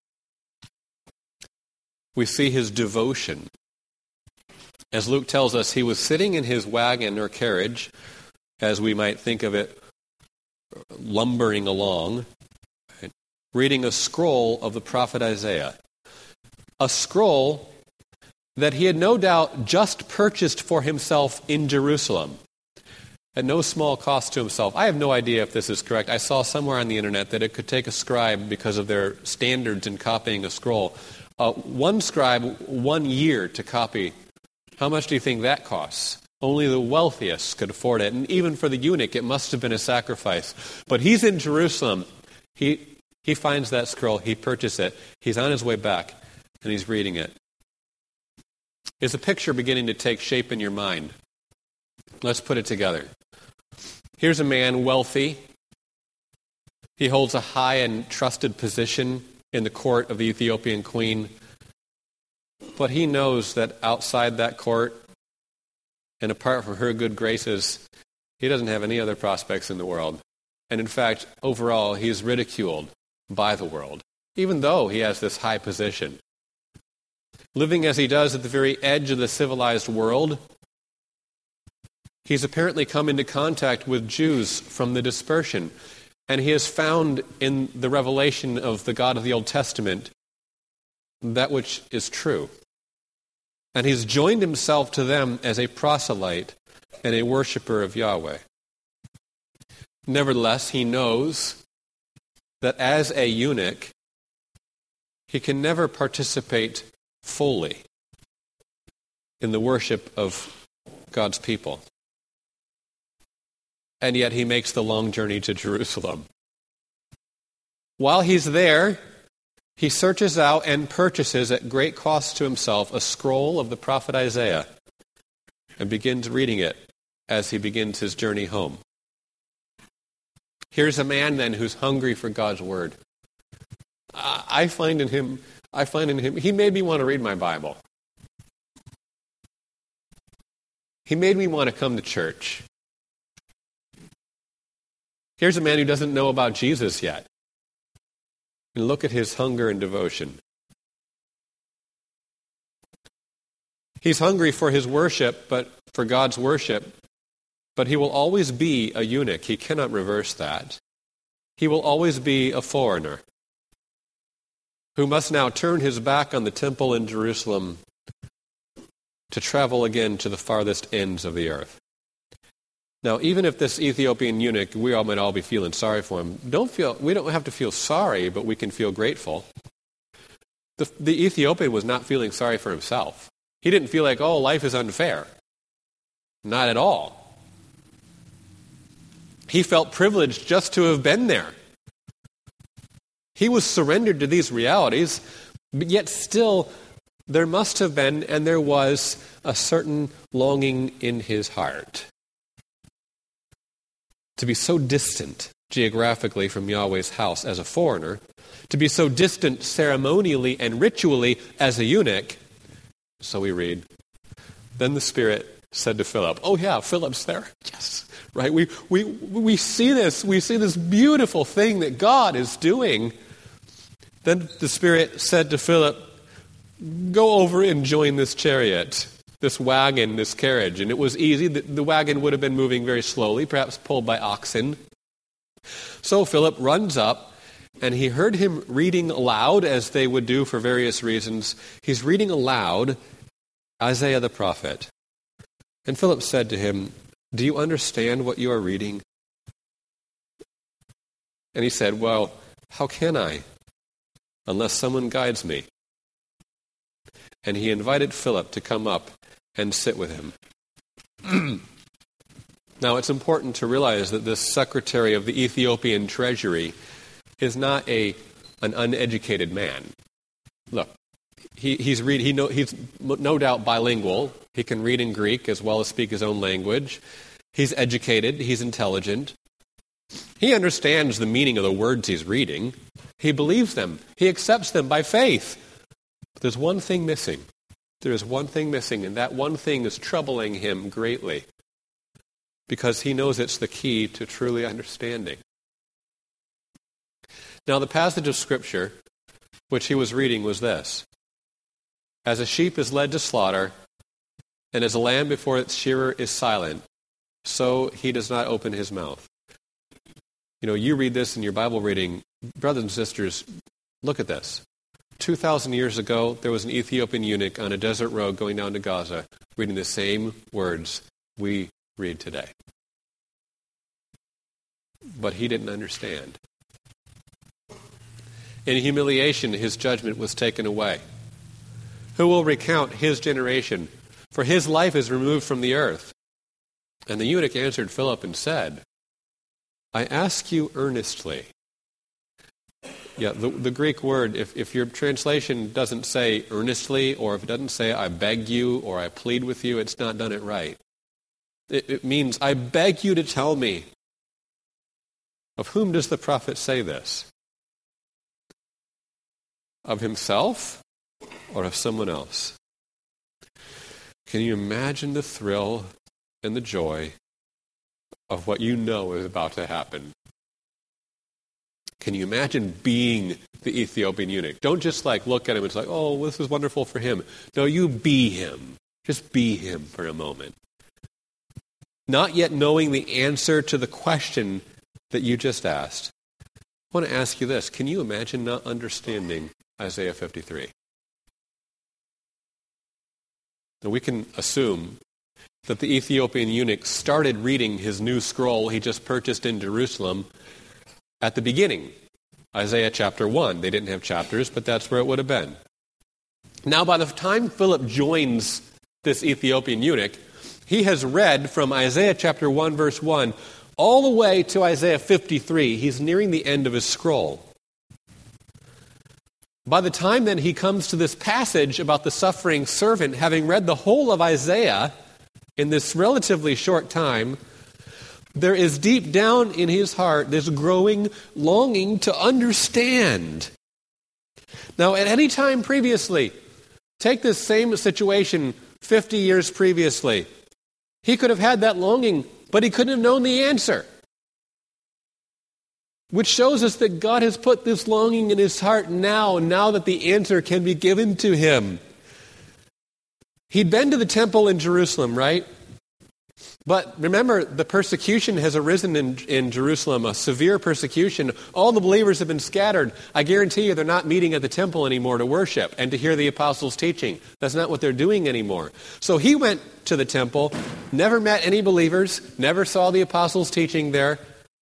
We see his devotion. As Luke tells us, he was sitting in his wagon or carriage, as we might think of it, lumbering along, right, reading a scroll of the prophet Isaiah. A scroll that he had no doubt just purchased for himself in Jerusalem, at no small cost to himself. I have no idea if this is correct. I saw somewhere on the internet that it could take a scribe, because of their standards in copying a scroll, uh, one scribe one year to copy. How much do you think that costs? Only the wealthiest could afford it. And even for the eunuch, it must have been a sacrifice. But he's in Jerusalem. He, he finds that scroll. He purchased it. He's on his way back, and he's reading it. Is a picture beginning to take shape in your mind? Let's put it together. Here's a man wealthy. He holds a high and trusted position in the court of the Ethiopian queen. But he knows that outside that court, and apart from her good graces, he doesn't have any other prospects in the world. And in fact, overall, he is ridiculed by the world, even though he has this high position. Living as he does at the very edge of the civilized world, he's apparently come into contact with Jews from the dispersion, and he has found in the revelation of the God of the Old Testament that which is true. And he's joined himself to them as a proselyte and a worshiper of Yahweh. Nevertheless, he knows that as a eunuch, he can never participate fully in the worship of God's people. And yet he makes the long journey to Jerusalem. While he's there, he searches out and purchases at great cost to himself a scroll of the prophet Isaiah, and begins reading it as he begins his journey home. Here's a man then who's hungry for God's word. I find in him, I find in him, he made me want to read my Bible. He made me want to come to church. Here's a man who doesn't know about Jesus yet. And look at his hunger and devotion. He's hungry for his worship, but for God's worship, but he will always be a eunuch. He cannot reverse that. He will always be a foreigner who must now turn his back on the temple in Jerusalem to travel again to the farthest ends of the earth. Now, even if this Ethiopian eunuch, we all might all be feeling sorry for him, don't feel, we don't have to feel sorry, but we can feel grateful. The, the Ethiopian was not feeling sorry for himself. He didn't feel like, oh, life is unfair. Not at all. He felt privileged just to have been there. He was surrendered to these realities, but yet still there must have been, and there was, a certain longing in his heart to be so distant geographically from Yahweh's house as a foreigner, to be so distant ceremonially and ritually as a eunuch. So we read, then the Spirit said to Philip, oh yeah, Philip's there. Yes, right? We, we, we see this, we see this beautiful thing that God is doing. Then the Spirit said to Philip, go over and join this chariot, this wagon, this carriage. And it was easy. The, the wagon would have been moving very slowly, perhaps pulled by oxen. So Philip runs up, and he heard him reading aloud, as they would do for various reasons. He's reading aloud Isaiah the prophet. And Philip said to him, do you understand what you are reading? And he said, well, how can I, unless someone guides me? And he invited Philip to come up and sit with him. Now, it's important to realize that this secretary of the Ethiopian treasury is not a an uneducated man. Look, he, he's read, he know, he's no doubt bilingual. He can read in Greek as well as speak his own language. He's educated. He's intelligent. He understands the meaning of the words he's reading. He believes them. He accepts them by faith. But there's one thing missing. There is one thing missing, and that one thing is troubling him greatly because he knows it's the key to truly understanding. Now, the passage of Scripture which he was reading was this. As a sheep is led to slaughter, and as a lamb before its shearer is silent, so he does not open his mouth. You know, you read this in your Bible reading. Brothers and sisters, look at this. Two thousand years ago, there was an Ethiopian eunuch on a desert road going down to Gaza, reading the same words we read today. But he didn't understand. In humiliation, his judgment was taken away. Who will recount his generation? For his life is removed from the earth. And the eunuch answered Philip and said, I ask you earnestly. Yeah, the, the Greek word, if, if your translation doesn't say earnestly, or if it doesn't say I beg you or I plead with you, it's not done it right. It, it means I beg you to tell me. Of whom does the prophet say this? Of himself or of someone else? Can you imagine the thrill and the joy of what you know is about to happen? Can you imagine being the Ethiopian eunuch? Don't just like look at him and it's like, oh, this is wonderful for him. No, you be him. Just be him for a moment. Not yet knowing the answer to the question that you just asked. I want to ask you this. Can you imagine not understanding Isaiah fifty-three? Now we can assume that the Ethiopian eunuch started reading his new scroll he just purchased in Jerusalem at the beginning, Isaiah chapter one. They didn't have chapters, but that's where it would have been. Now, by the time Philip joins this Ethiopian eunuch, he has read from Isaiah chapter one, verse one, all the way to Isaiah fifty-three. He's nearing the end of his scroll. By the time then he comes to this passage about the suffering servant, having read the whole of Isaiah, in this relatively short time, there is deep down in his heart this growing longing to understand. Now, at any time previously, take this same situation fifty years previously. He could have had that longing, but he couldn't have known the answer. Which shows us that God has put this longing in his heart now, now that the answer can be given to him. He'd been to the temple in Jerusalem, right? But remember, the persecution has arisen in, in Jerusalem, a severe persecution. All the believers have been scattered. I guarantee you they're not meeting at the temple anymore to worship and to hear the apostles' teaching. That's not what they're doing anymore. So he went to the temple, never met any believers, never saw the apostles' teaching there.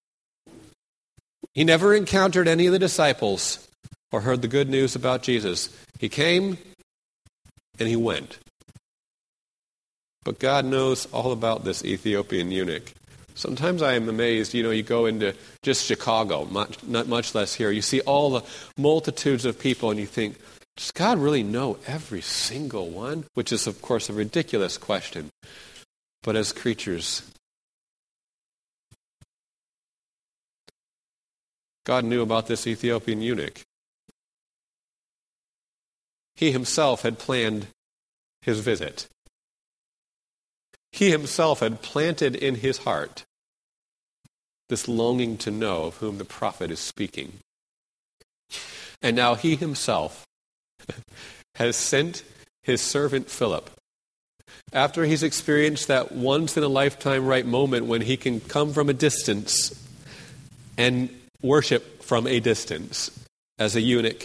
He never encountered any of the disciples or heard the good news about Jesus. He came and he went. But God knows all about this Ethiopian eunuch. Sometimes I am amazed, you know, you go into just Chicago, much, not much less here. You see all the multitudes of people and you think, does God really know every single one? Which is, of course, a ridiculous question. But as creatures, God knew about this Ethiopian eunuch. He himself had planned his visit. He himself had planted in his heart this longing to know of whom the prophet is speaking. And now he himself has sent his servant Philip, after he's experienced that once-in-a-lifetime right moment when he can come from a distance and worship from a distance as a eunuch.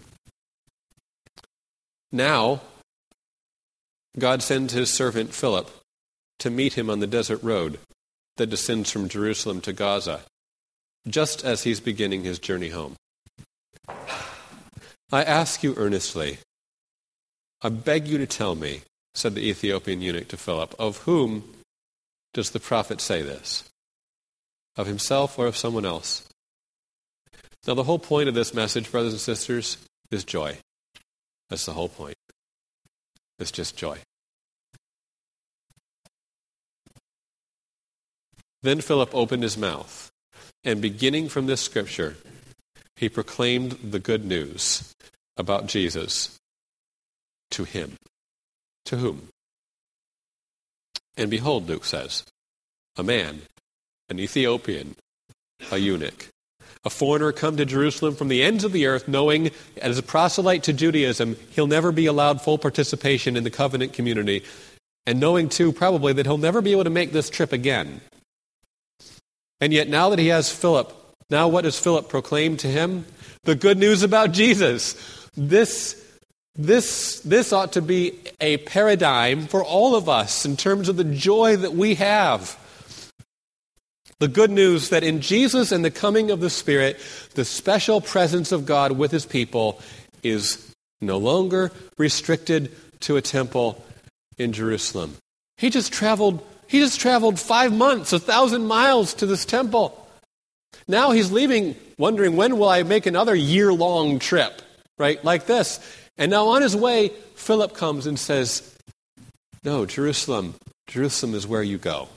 Now, God sends his servant Philip to meet him on the desert road that descends from Jerusalem to Gaza, just as he's beginning his journey home. I ask you earnestly, I beg you to tell me, said the Ethiopian eunuch to Philip, of whom does the prophet say this? Of himself or of someone else? Now the whole point of this message, brothers and sisters, is joy. That's the whole point. It's just joy. Then Philip opened his mouth, and beginning from this scripture, he proclaimed the good news about Jesus to him. To whom? And behold, Luke says, a man, an Ethiopian, a eunuch, a foreigner come to Jerusalem from the ends of the earth, knowing as a proselyte to Judaism, he'll never be allowed full participation in the covenant community, and knowing too probably that he'll never be able to make this trip again. And yet now that he has Philip, now what does Philip proclaim to him? The good news about Jesus. This, this, this ought to be a paradigm for all of us in terms of the joy that we have. The good news that in Jesus and the coming of the Spirit, the special presence of God with his people is no longer restricted to a temple in Jerusalem. He just traveled He just traveled five months, a thousand miles to this temple. Now he's leaving, wondering, when will I make another year-long trip, right, like this? And now on his way, Philip comes and says, no, Jerusalem, Jerusalem is where you go.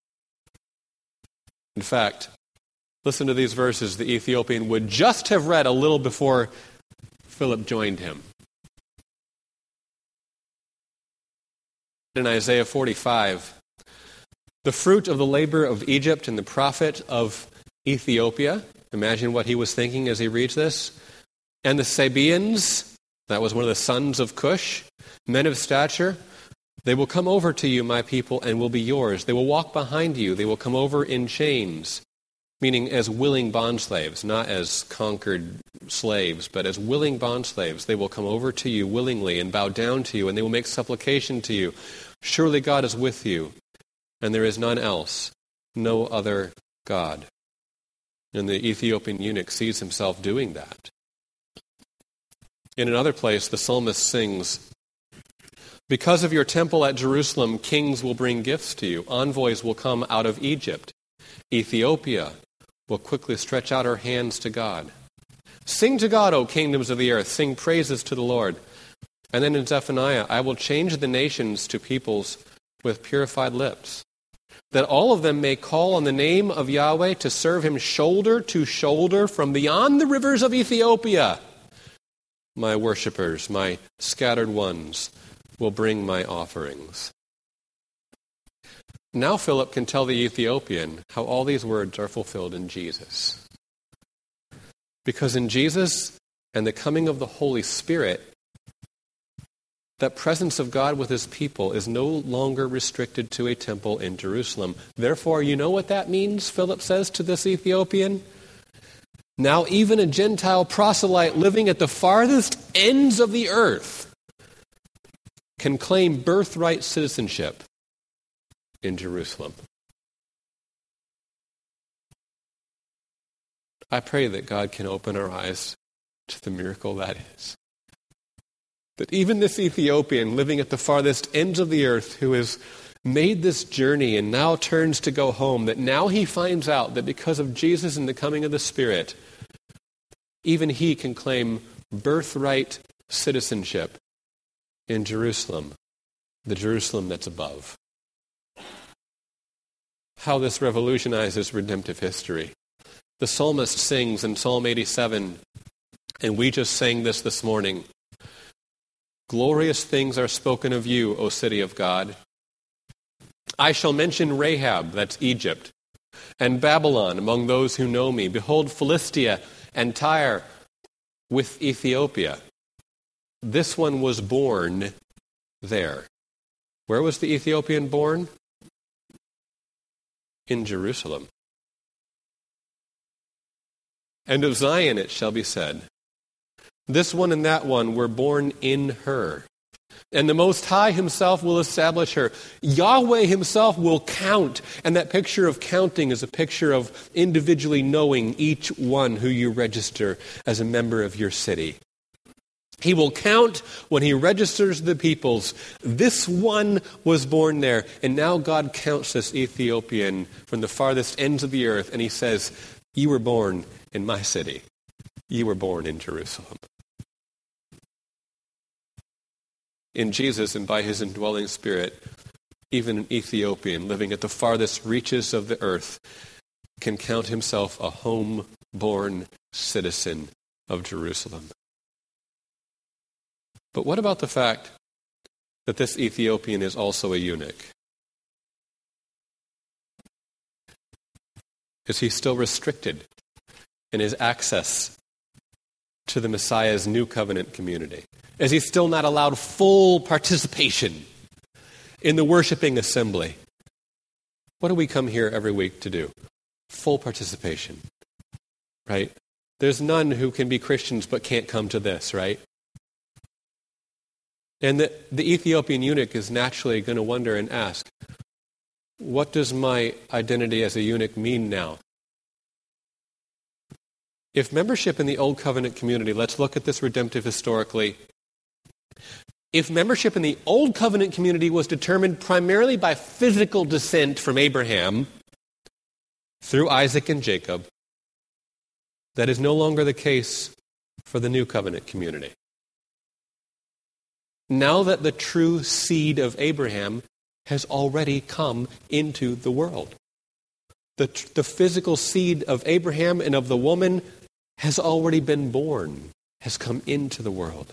In fact, listen to these verses the Ethiopian would just have read a little before Philip joined him. In Isaiah forty-five, the fruit of the labor of Egypt and the prophet of Ethiopia. Imagine what he was thinking as he reads this. And the Sabaeans, that was one of the sons of Cush, men of stature, they will come over to you, my people, and will be yours. They will walk behind you. They will come over in chains, meaning as willing bondslaves, not as conquered slaves, but as willing bondslaves. They will come over to you willingly and bow down to you, and they will make supplication to you. Surely God is with you, and there is none else, no other God. And the Ethiopian eunuch sees himself doing that. In another place, the psalmist sings, because of your temple at Jerusalem, kings will bring gifts to you. Envoys will come out of Egypt. Ethiopia will quickly stretch out her hands to God. Sing to God, O kingdoms of the earth. Sing praises to the Lord. And then in Zephaniah, I will change the nations to peoples with purified lips, that all of them may call on the name of Yahweh to serve him shoulder to shoulder from beyond the rivers of Ethiopia. My worshipers, my scattered ones, will bring my offerings. Now Philip can tell the Ethiopian how all these words are fulfilled in Jesus. Because in Jesus and the coming of the Holy Spirit, that presence of God with his people is no longer restricted to a temple in Jerusalem. Therefore, you know what that means, Philip says to this Ethiopian? Now even a Gentile proselyte living at the farthest ends of the earth can claim birthright citizenship in Jerusalem. I pray that God can open our eyes to the miracle that is. That even this Ethiopian living at the farthest ends of the earth who has made this journey and now turns to go home, that now he finds out that because of Jesus and the coming of the Spirit, even he can claim birthright citizenship in Jerusalem, the Jerusalem that's above. How this revolutionizes redemptive history. The psalmist sings in Psalm eighty-seven, and we just sang this this morning. Glorious things are spoken of you, O city of God. I shall mention Rahab, that's Egypt, and Babylon among those who know me. Behold, Philistia and Tyre with Ethiopia. This one was born there. Where was the Ethiopian born? In Jerusalem. And of Zion it shall be said, this one and that one were born in her. And the Most High himself will establish her. Yahweh himself will count. And that picture of counting is a picture of individually knowing each one who you register as a member of your city. He will count when he registers the peoples. This one was born there. And now God counts this Ethiopian from the farthest ends of the earth. And he says, you were born in my city. You were born in Jerusalem. In Jesus and by his indwelling Spirit, even an Ethiopian living at the farthest reaches of the earth can count himself a home-born citizen of Jerusalem. But what about the fact that this Ethiopian is also a eunuch? Is he still restricted in his access to the Messiah's new covenant community? Is he still not allowed full participation in the worshiping assembly? What do we come here every week to do? Full participation, right? There's none who can be Christians but can't come to this, right? And the, the Ethiopian eunuch is naturally going to wonder and ask, what does my identity as a eunuch mean now? If membership in the Old Covenant community, let's look at this redemptive historically. If membership in the Old Covenant community was determined primarily by physical descent from Abraham through Isaac and Jacob, that is no longer the case for the New Covenant community. Now that the true seed of Abraham has already come into the world. The, the physical seed of Abraham and of the woman has already been born, has come into the world.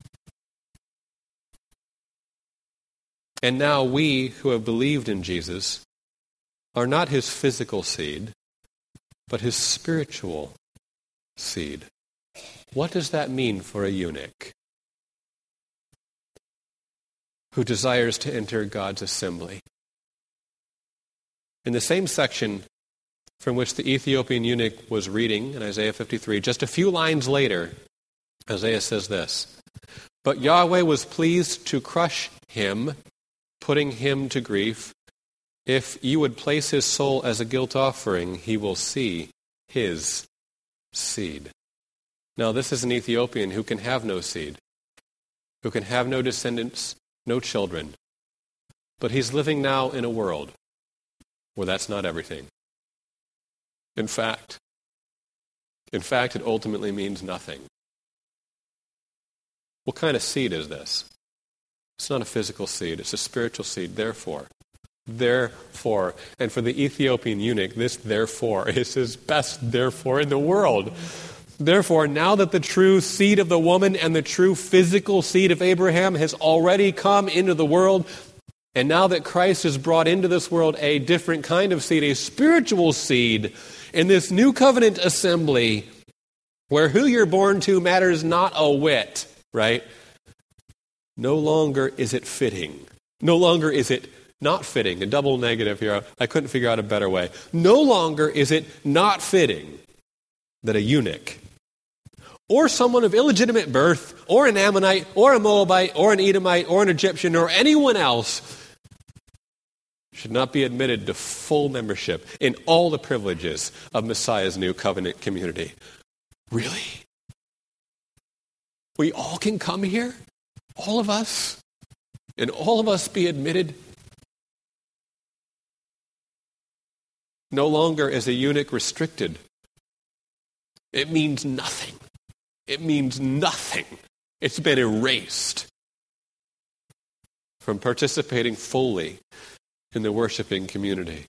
And now we who have believed in Jesus are not his physical seed, but his spiritual seed. What does that mean for a eunuch who desires to enter God's assembly? In the same section from which the Ethiopian eunuch was reading in Isaiah fifty-three, just a few lines later, Isaiah says this, "But Yahweh was pleased to crush him, putting him to grief. If you would place his soul as a guilt offering, he will see his seed." Now, this is an Ethiopian who can have no seed, who can have no descendants, no children. But he's living now in a world where that's not everything. In fact, in fact, it ultimately means nothing. What kind of seed is this? It's not a physical seed. It's a spiritual seed. Therefore. Therefore. And for the Ethiopian eunuch, this therefore is his best therefore in the world. Therefore, now that the true seed of the woman and the true physical seed of Abraham has already come into the world, and now that Christ has brought into this world a different kind of seed, a spiritual seed, in this new covenant assembly, where who you're born to matters not a whit, right? No longer is it fitting. No longer is it not fitting. A double negative here. I couldn't figure out a better way. No longer is it not fitting that a eunuch or someone of illegitimate birth, or an Ammonite, or a Moabite, or an Edomite, or an Egyptian, or anyone else should not be admitted to full membership in all the privileges of Messiah's new covenant community. Really? We all can come here? All of us? And all of us be admitted? No longer is a eunuch restricted. It means nothing. It means nothing. It's been erased from participating fully in the worshiping community.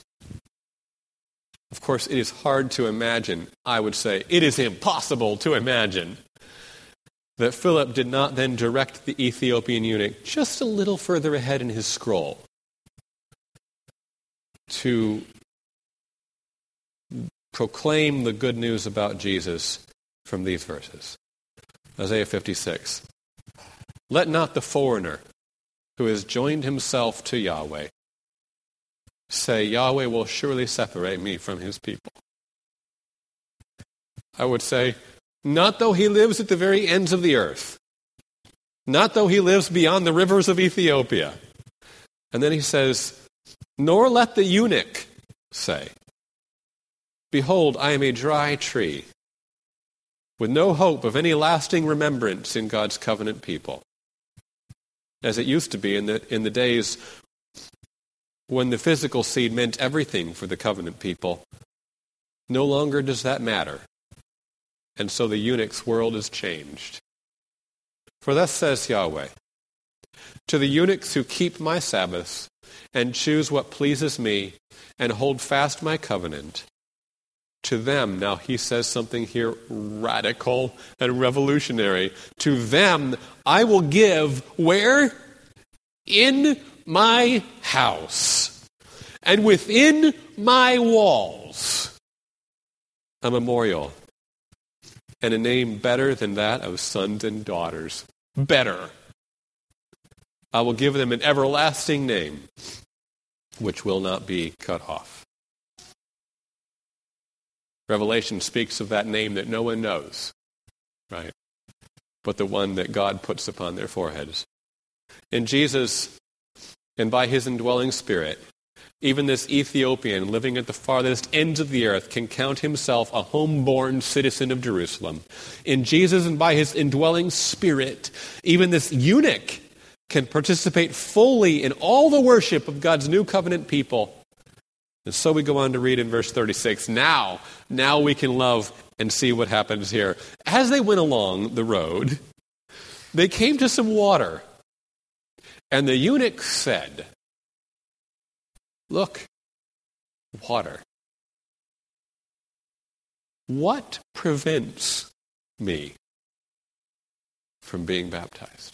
Of course, it is hard to imagine, I would say, it is impossible to imagine that Philip did not then direct the Ethiopian eunuch just a little further ahead in his scroll to proclaim the good news about Jesus from these verses. Isaiah fifty-six. Let not the foreigner who has joined himself to Yahweh say, Yahweh will surely separate me from his people. I would say, not though he lives at the very ends of the earth, not though he lives beyond the rivers of Ethiopia. And then he says, nor let the eunuch say, behold, I am a dry tree, with no hope of any lasting remembrance in God's covenant people. As it used to be in the in the days when the physical seed meant everything for the covenant people, no longer does that matter. And so the eunuch's world is changed. For thus says Yahweh, to the eunuchs who keep my Sabbaths and choose what pleases me and hold fast my covenant, to them, now he says something here radical and revolutionary. To them I will give, where? In my house. And within my walls, a memorial. And a name better than that of sons and daughters. Better. I will give them an everlasting name, which will not be cut off. Revelation speaks of that name that no one knows, right? But the one that God puts upon their foreheads. In Jesus, and by his indwelling Spirit, even this Ethiopian living at the farthest ends of the earth can count himself a homeborn citizen of Jerusalem. In Jesus and by his indwelling Spirit, even this eunuch can participate fully in all the worship of God's new covenant people. And so we go on to read in verse thirty-six, now, now we can love and see what happens here. As they went along the road, they came to some water. And the eunuch said, look, water. What prevents me from being baptized?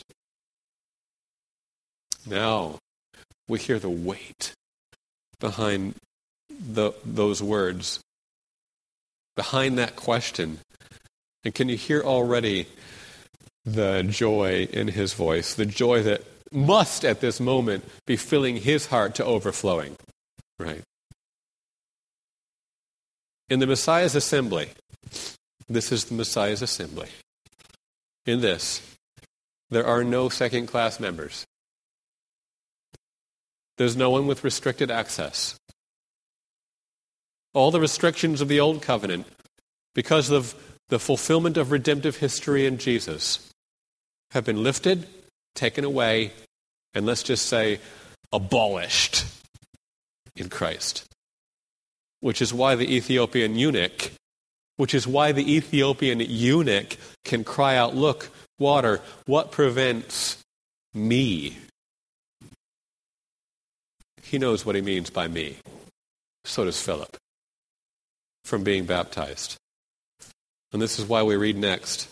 Now we hear the weight behind the, those words, behind that question. And can you hear already the joy in his voice, the joy that must at this moment be filling his heart to overflowing, right? In the Messiah's assembly, this is the Messiah's assembly. In this, there are no second-class members. There's no one with restricted access. All the restrictions of the Old Covenant, because of the fulfillment of redemptive history in Jesus, have been lifted, taken away, and let's just say, abolished in Christ. Which is why the Ethiopian eunuch, which is why the Ethiopian eunuch can cry out, look, water, what prevents Me. He knows what he means by me. So does Philip, from being baptized. And this is why we read next.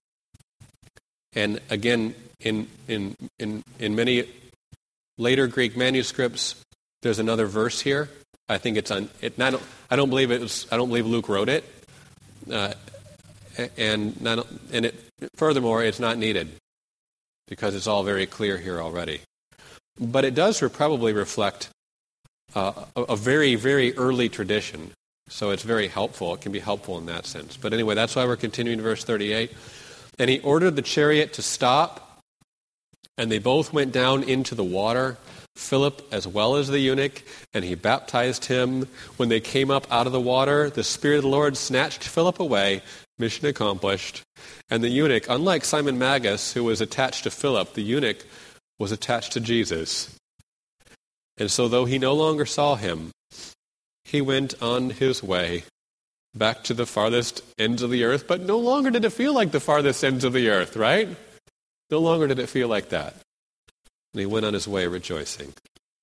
And again, in in in, in many later Greek manuscripts, there's another verse here. I think it's on. It, I don't. I don't believe it was. I don't believe Luke wrote it. Uh, and not, and it. Furthermore, it's not needed because it's all very clear here already. But it does re- probably reflect uh, a, a very, very early tradition. So it's very helpful. It can be helpful in that sense. But anyway, that's why we're continuing verse thirty-eight. And he ordered the chariot to stop, and they both went down into the water, Philip as well as the eunuch, and he baptized him. When they came up out of the water, the Spirit of the Lord snatched Philip away, mission accomplished. And the eunuch, unlike Simon Magus, who was attached to Philip, the eunuch was attached to Jesus. And so though he no longer saw him, he went on his way back to the farthest ends of the earth, but no longer did it feel like the farthest ends of the earth, right? No longer did it feel like that. And he went on his way rejoicing.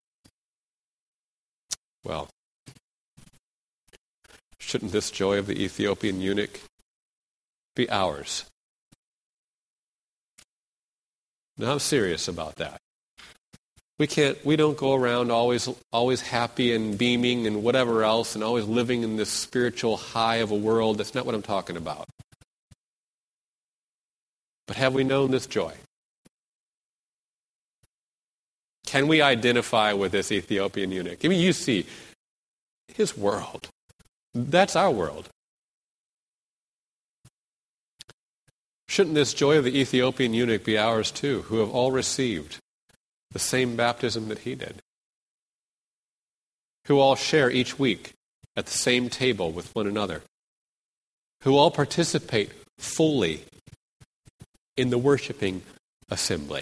Well, shouldn't this joy of the Ethiopian eunuch be ours? Now, I'm serious about that. We can't, we don't go around always always happy and beaming and whatever else and always living in this spiritual high of a world. That's not what I'm talking about. But have we known this joy? Can we identify with this Ethiopian eunuch? I mean, you see, his world. That's our world. Shouldn't this joy of the Ethiopian eunuch be ours too, who have all received the same baptism that he did? Who all share each week at the same table with one another? Who all participate fully in the worshiping assembly?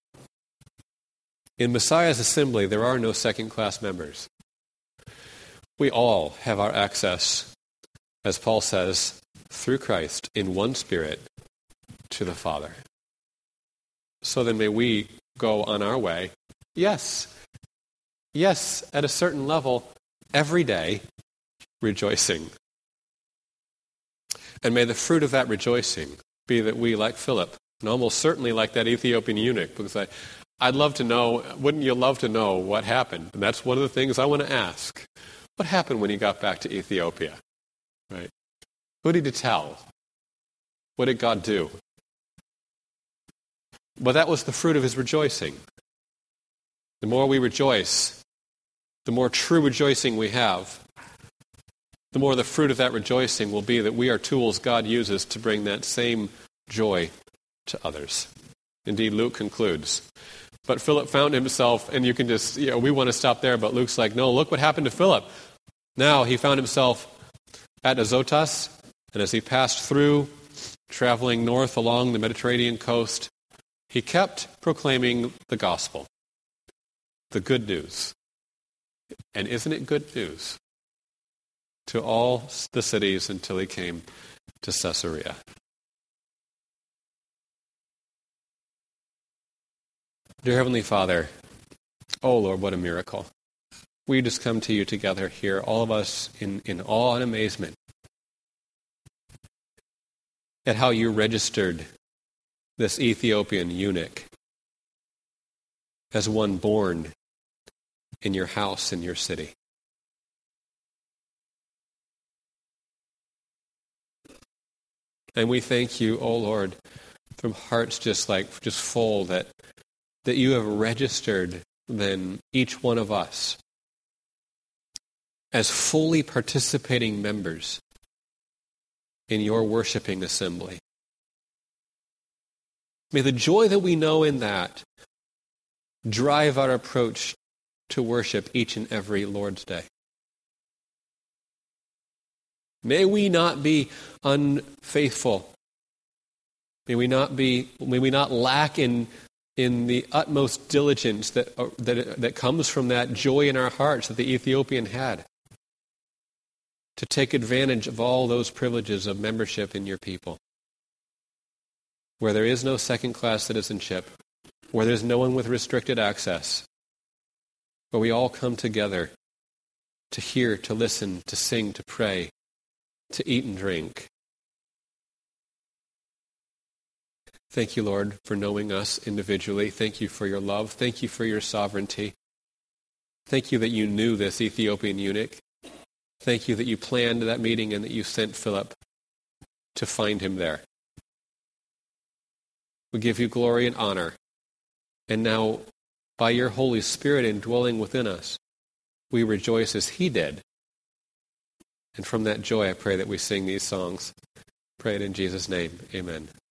In Messiah's assembly, there are no second-class members. We all have our access, as Paul says, through Christ in one Spirit to the Father. So then may we go on our way. Yes, yes, at a certain level, every day, rejoicing. And may the fruit of that rejoicing be that we, like Philip, and almost certainly like that Ethiopian eunuch, because I, I'd love to know, wouldn't you love to know what happened? And that's one of the things I want to ask. What happened when he got back to Ethiopia? Right? Who did he tell? What did God do? Well, that was the fruit of his rejoicing. The more we rejoice, the more true rejoicing we have, the more the fruit of that rejoicing will be that we are tools God uses to bring that same joy to others. Indeed, Luke concludes. But Philip found himself, and you can just, you know, we want to stop there, but Luke's like, no, look what happened to Philip. Now he found himself at Azotus, and as he passed through, traveling north along the Mediterranean coast, he kept proclaiming the gospel, the good news. And isn't it good news? To all the cities until he came to Caesarea. Dear Heavenly Father, oh Lord, what a miracle. We just come to you together here, all of us in, in awe and amazement at how you registered this Ethiopian eunuch as one born in your house, in your city. And we thank you, O Lord, from hearts just like, just full, that, that you have registered then each one of us as fully participating members in your worshiping assembly. May the joy that we know in that drive our approach to worship each and every Lord's Day. May we not be unfaithful. May we not be. May we not lack in in the utmost diligence that uh, that that comes from that joy in our hearts that the Ethiopian had, to take advantage of all those privileges of membership in your people, where there is no second-class citizenship, where there's no one with restricted access, where we all come together to hear, to listen, to sing, to pray, to eat and drink. Thank you, Lord, for knowing us individually. Thank you for your love. Thank you for your sovereignty. Thank you that you knew this Ethiopian eunuch. Thank you that you planned that meeting and that you sent Philip to find him there. We give you glory and honor. And now, by your Holy Spirit indwelling within us, we rejoice as he did. And from that joy, I pray that we sing these songs. Pray it in Jesus' name. Amen.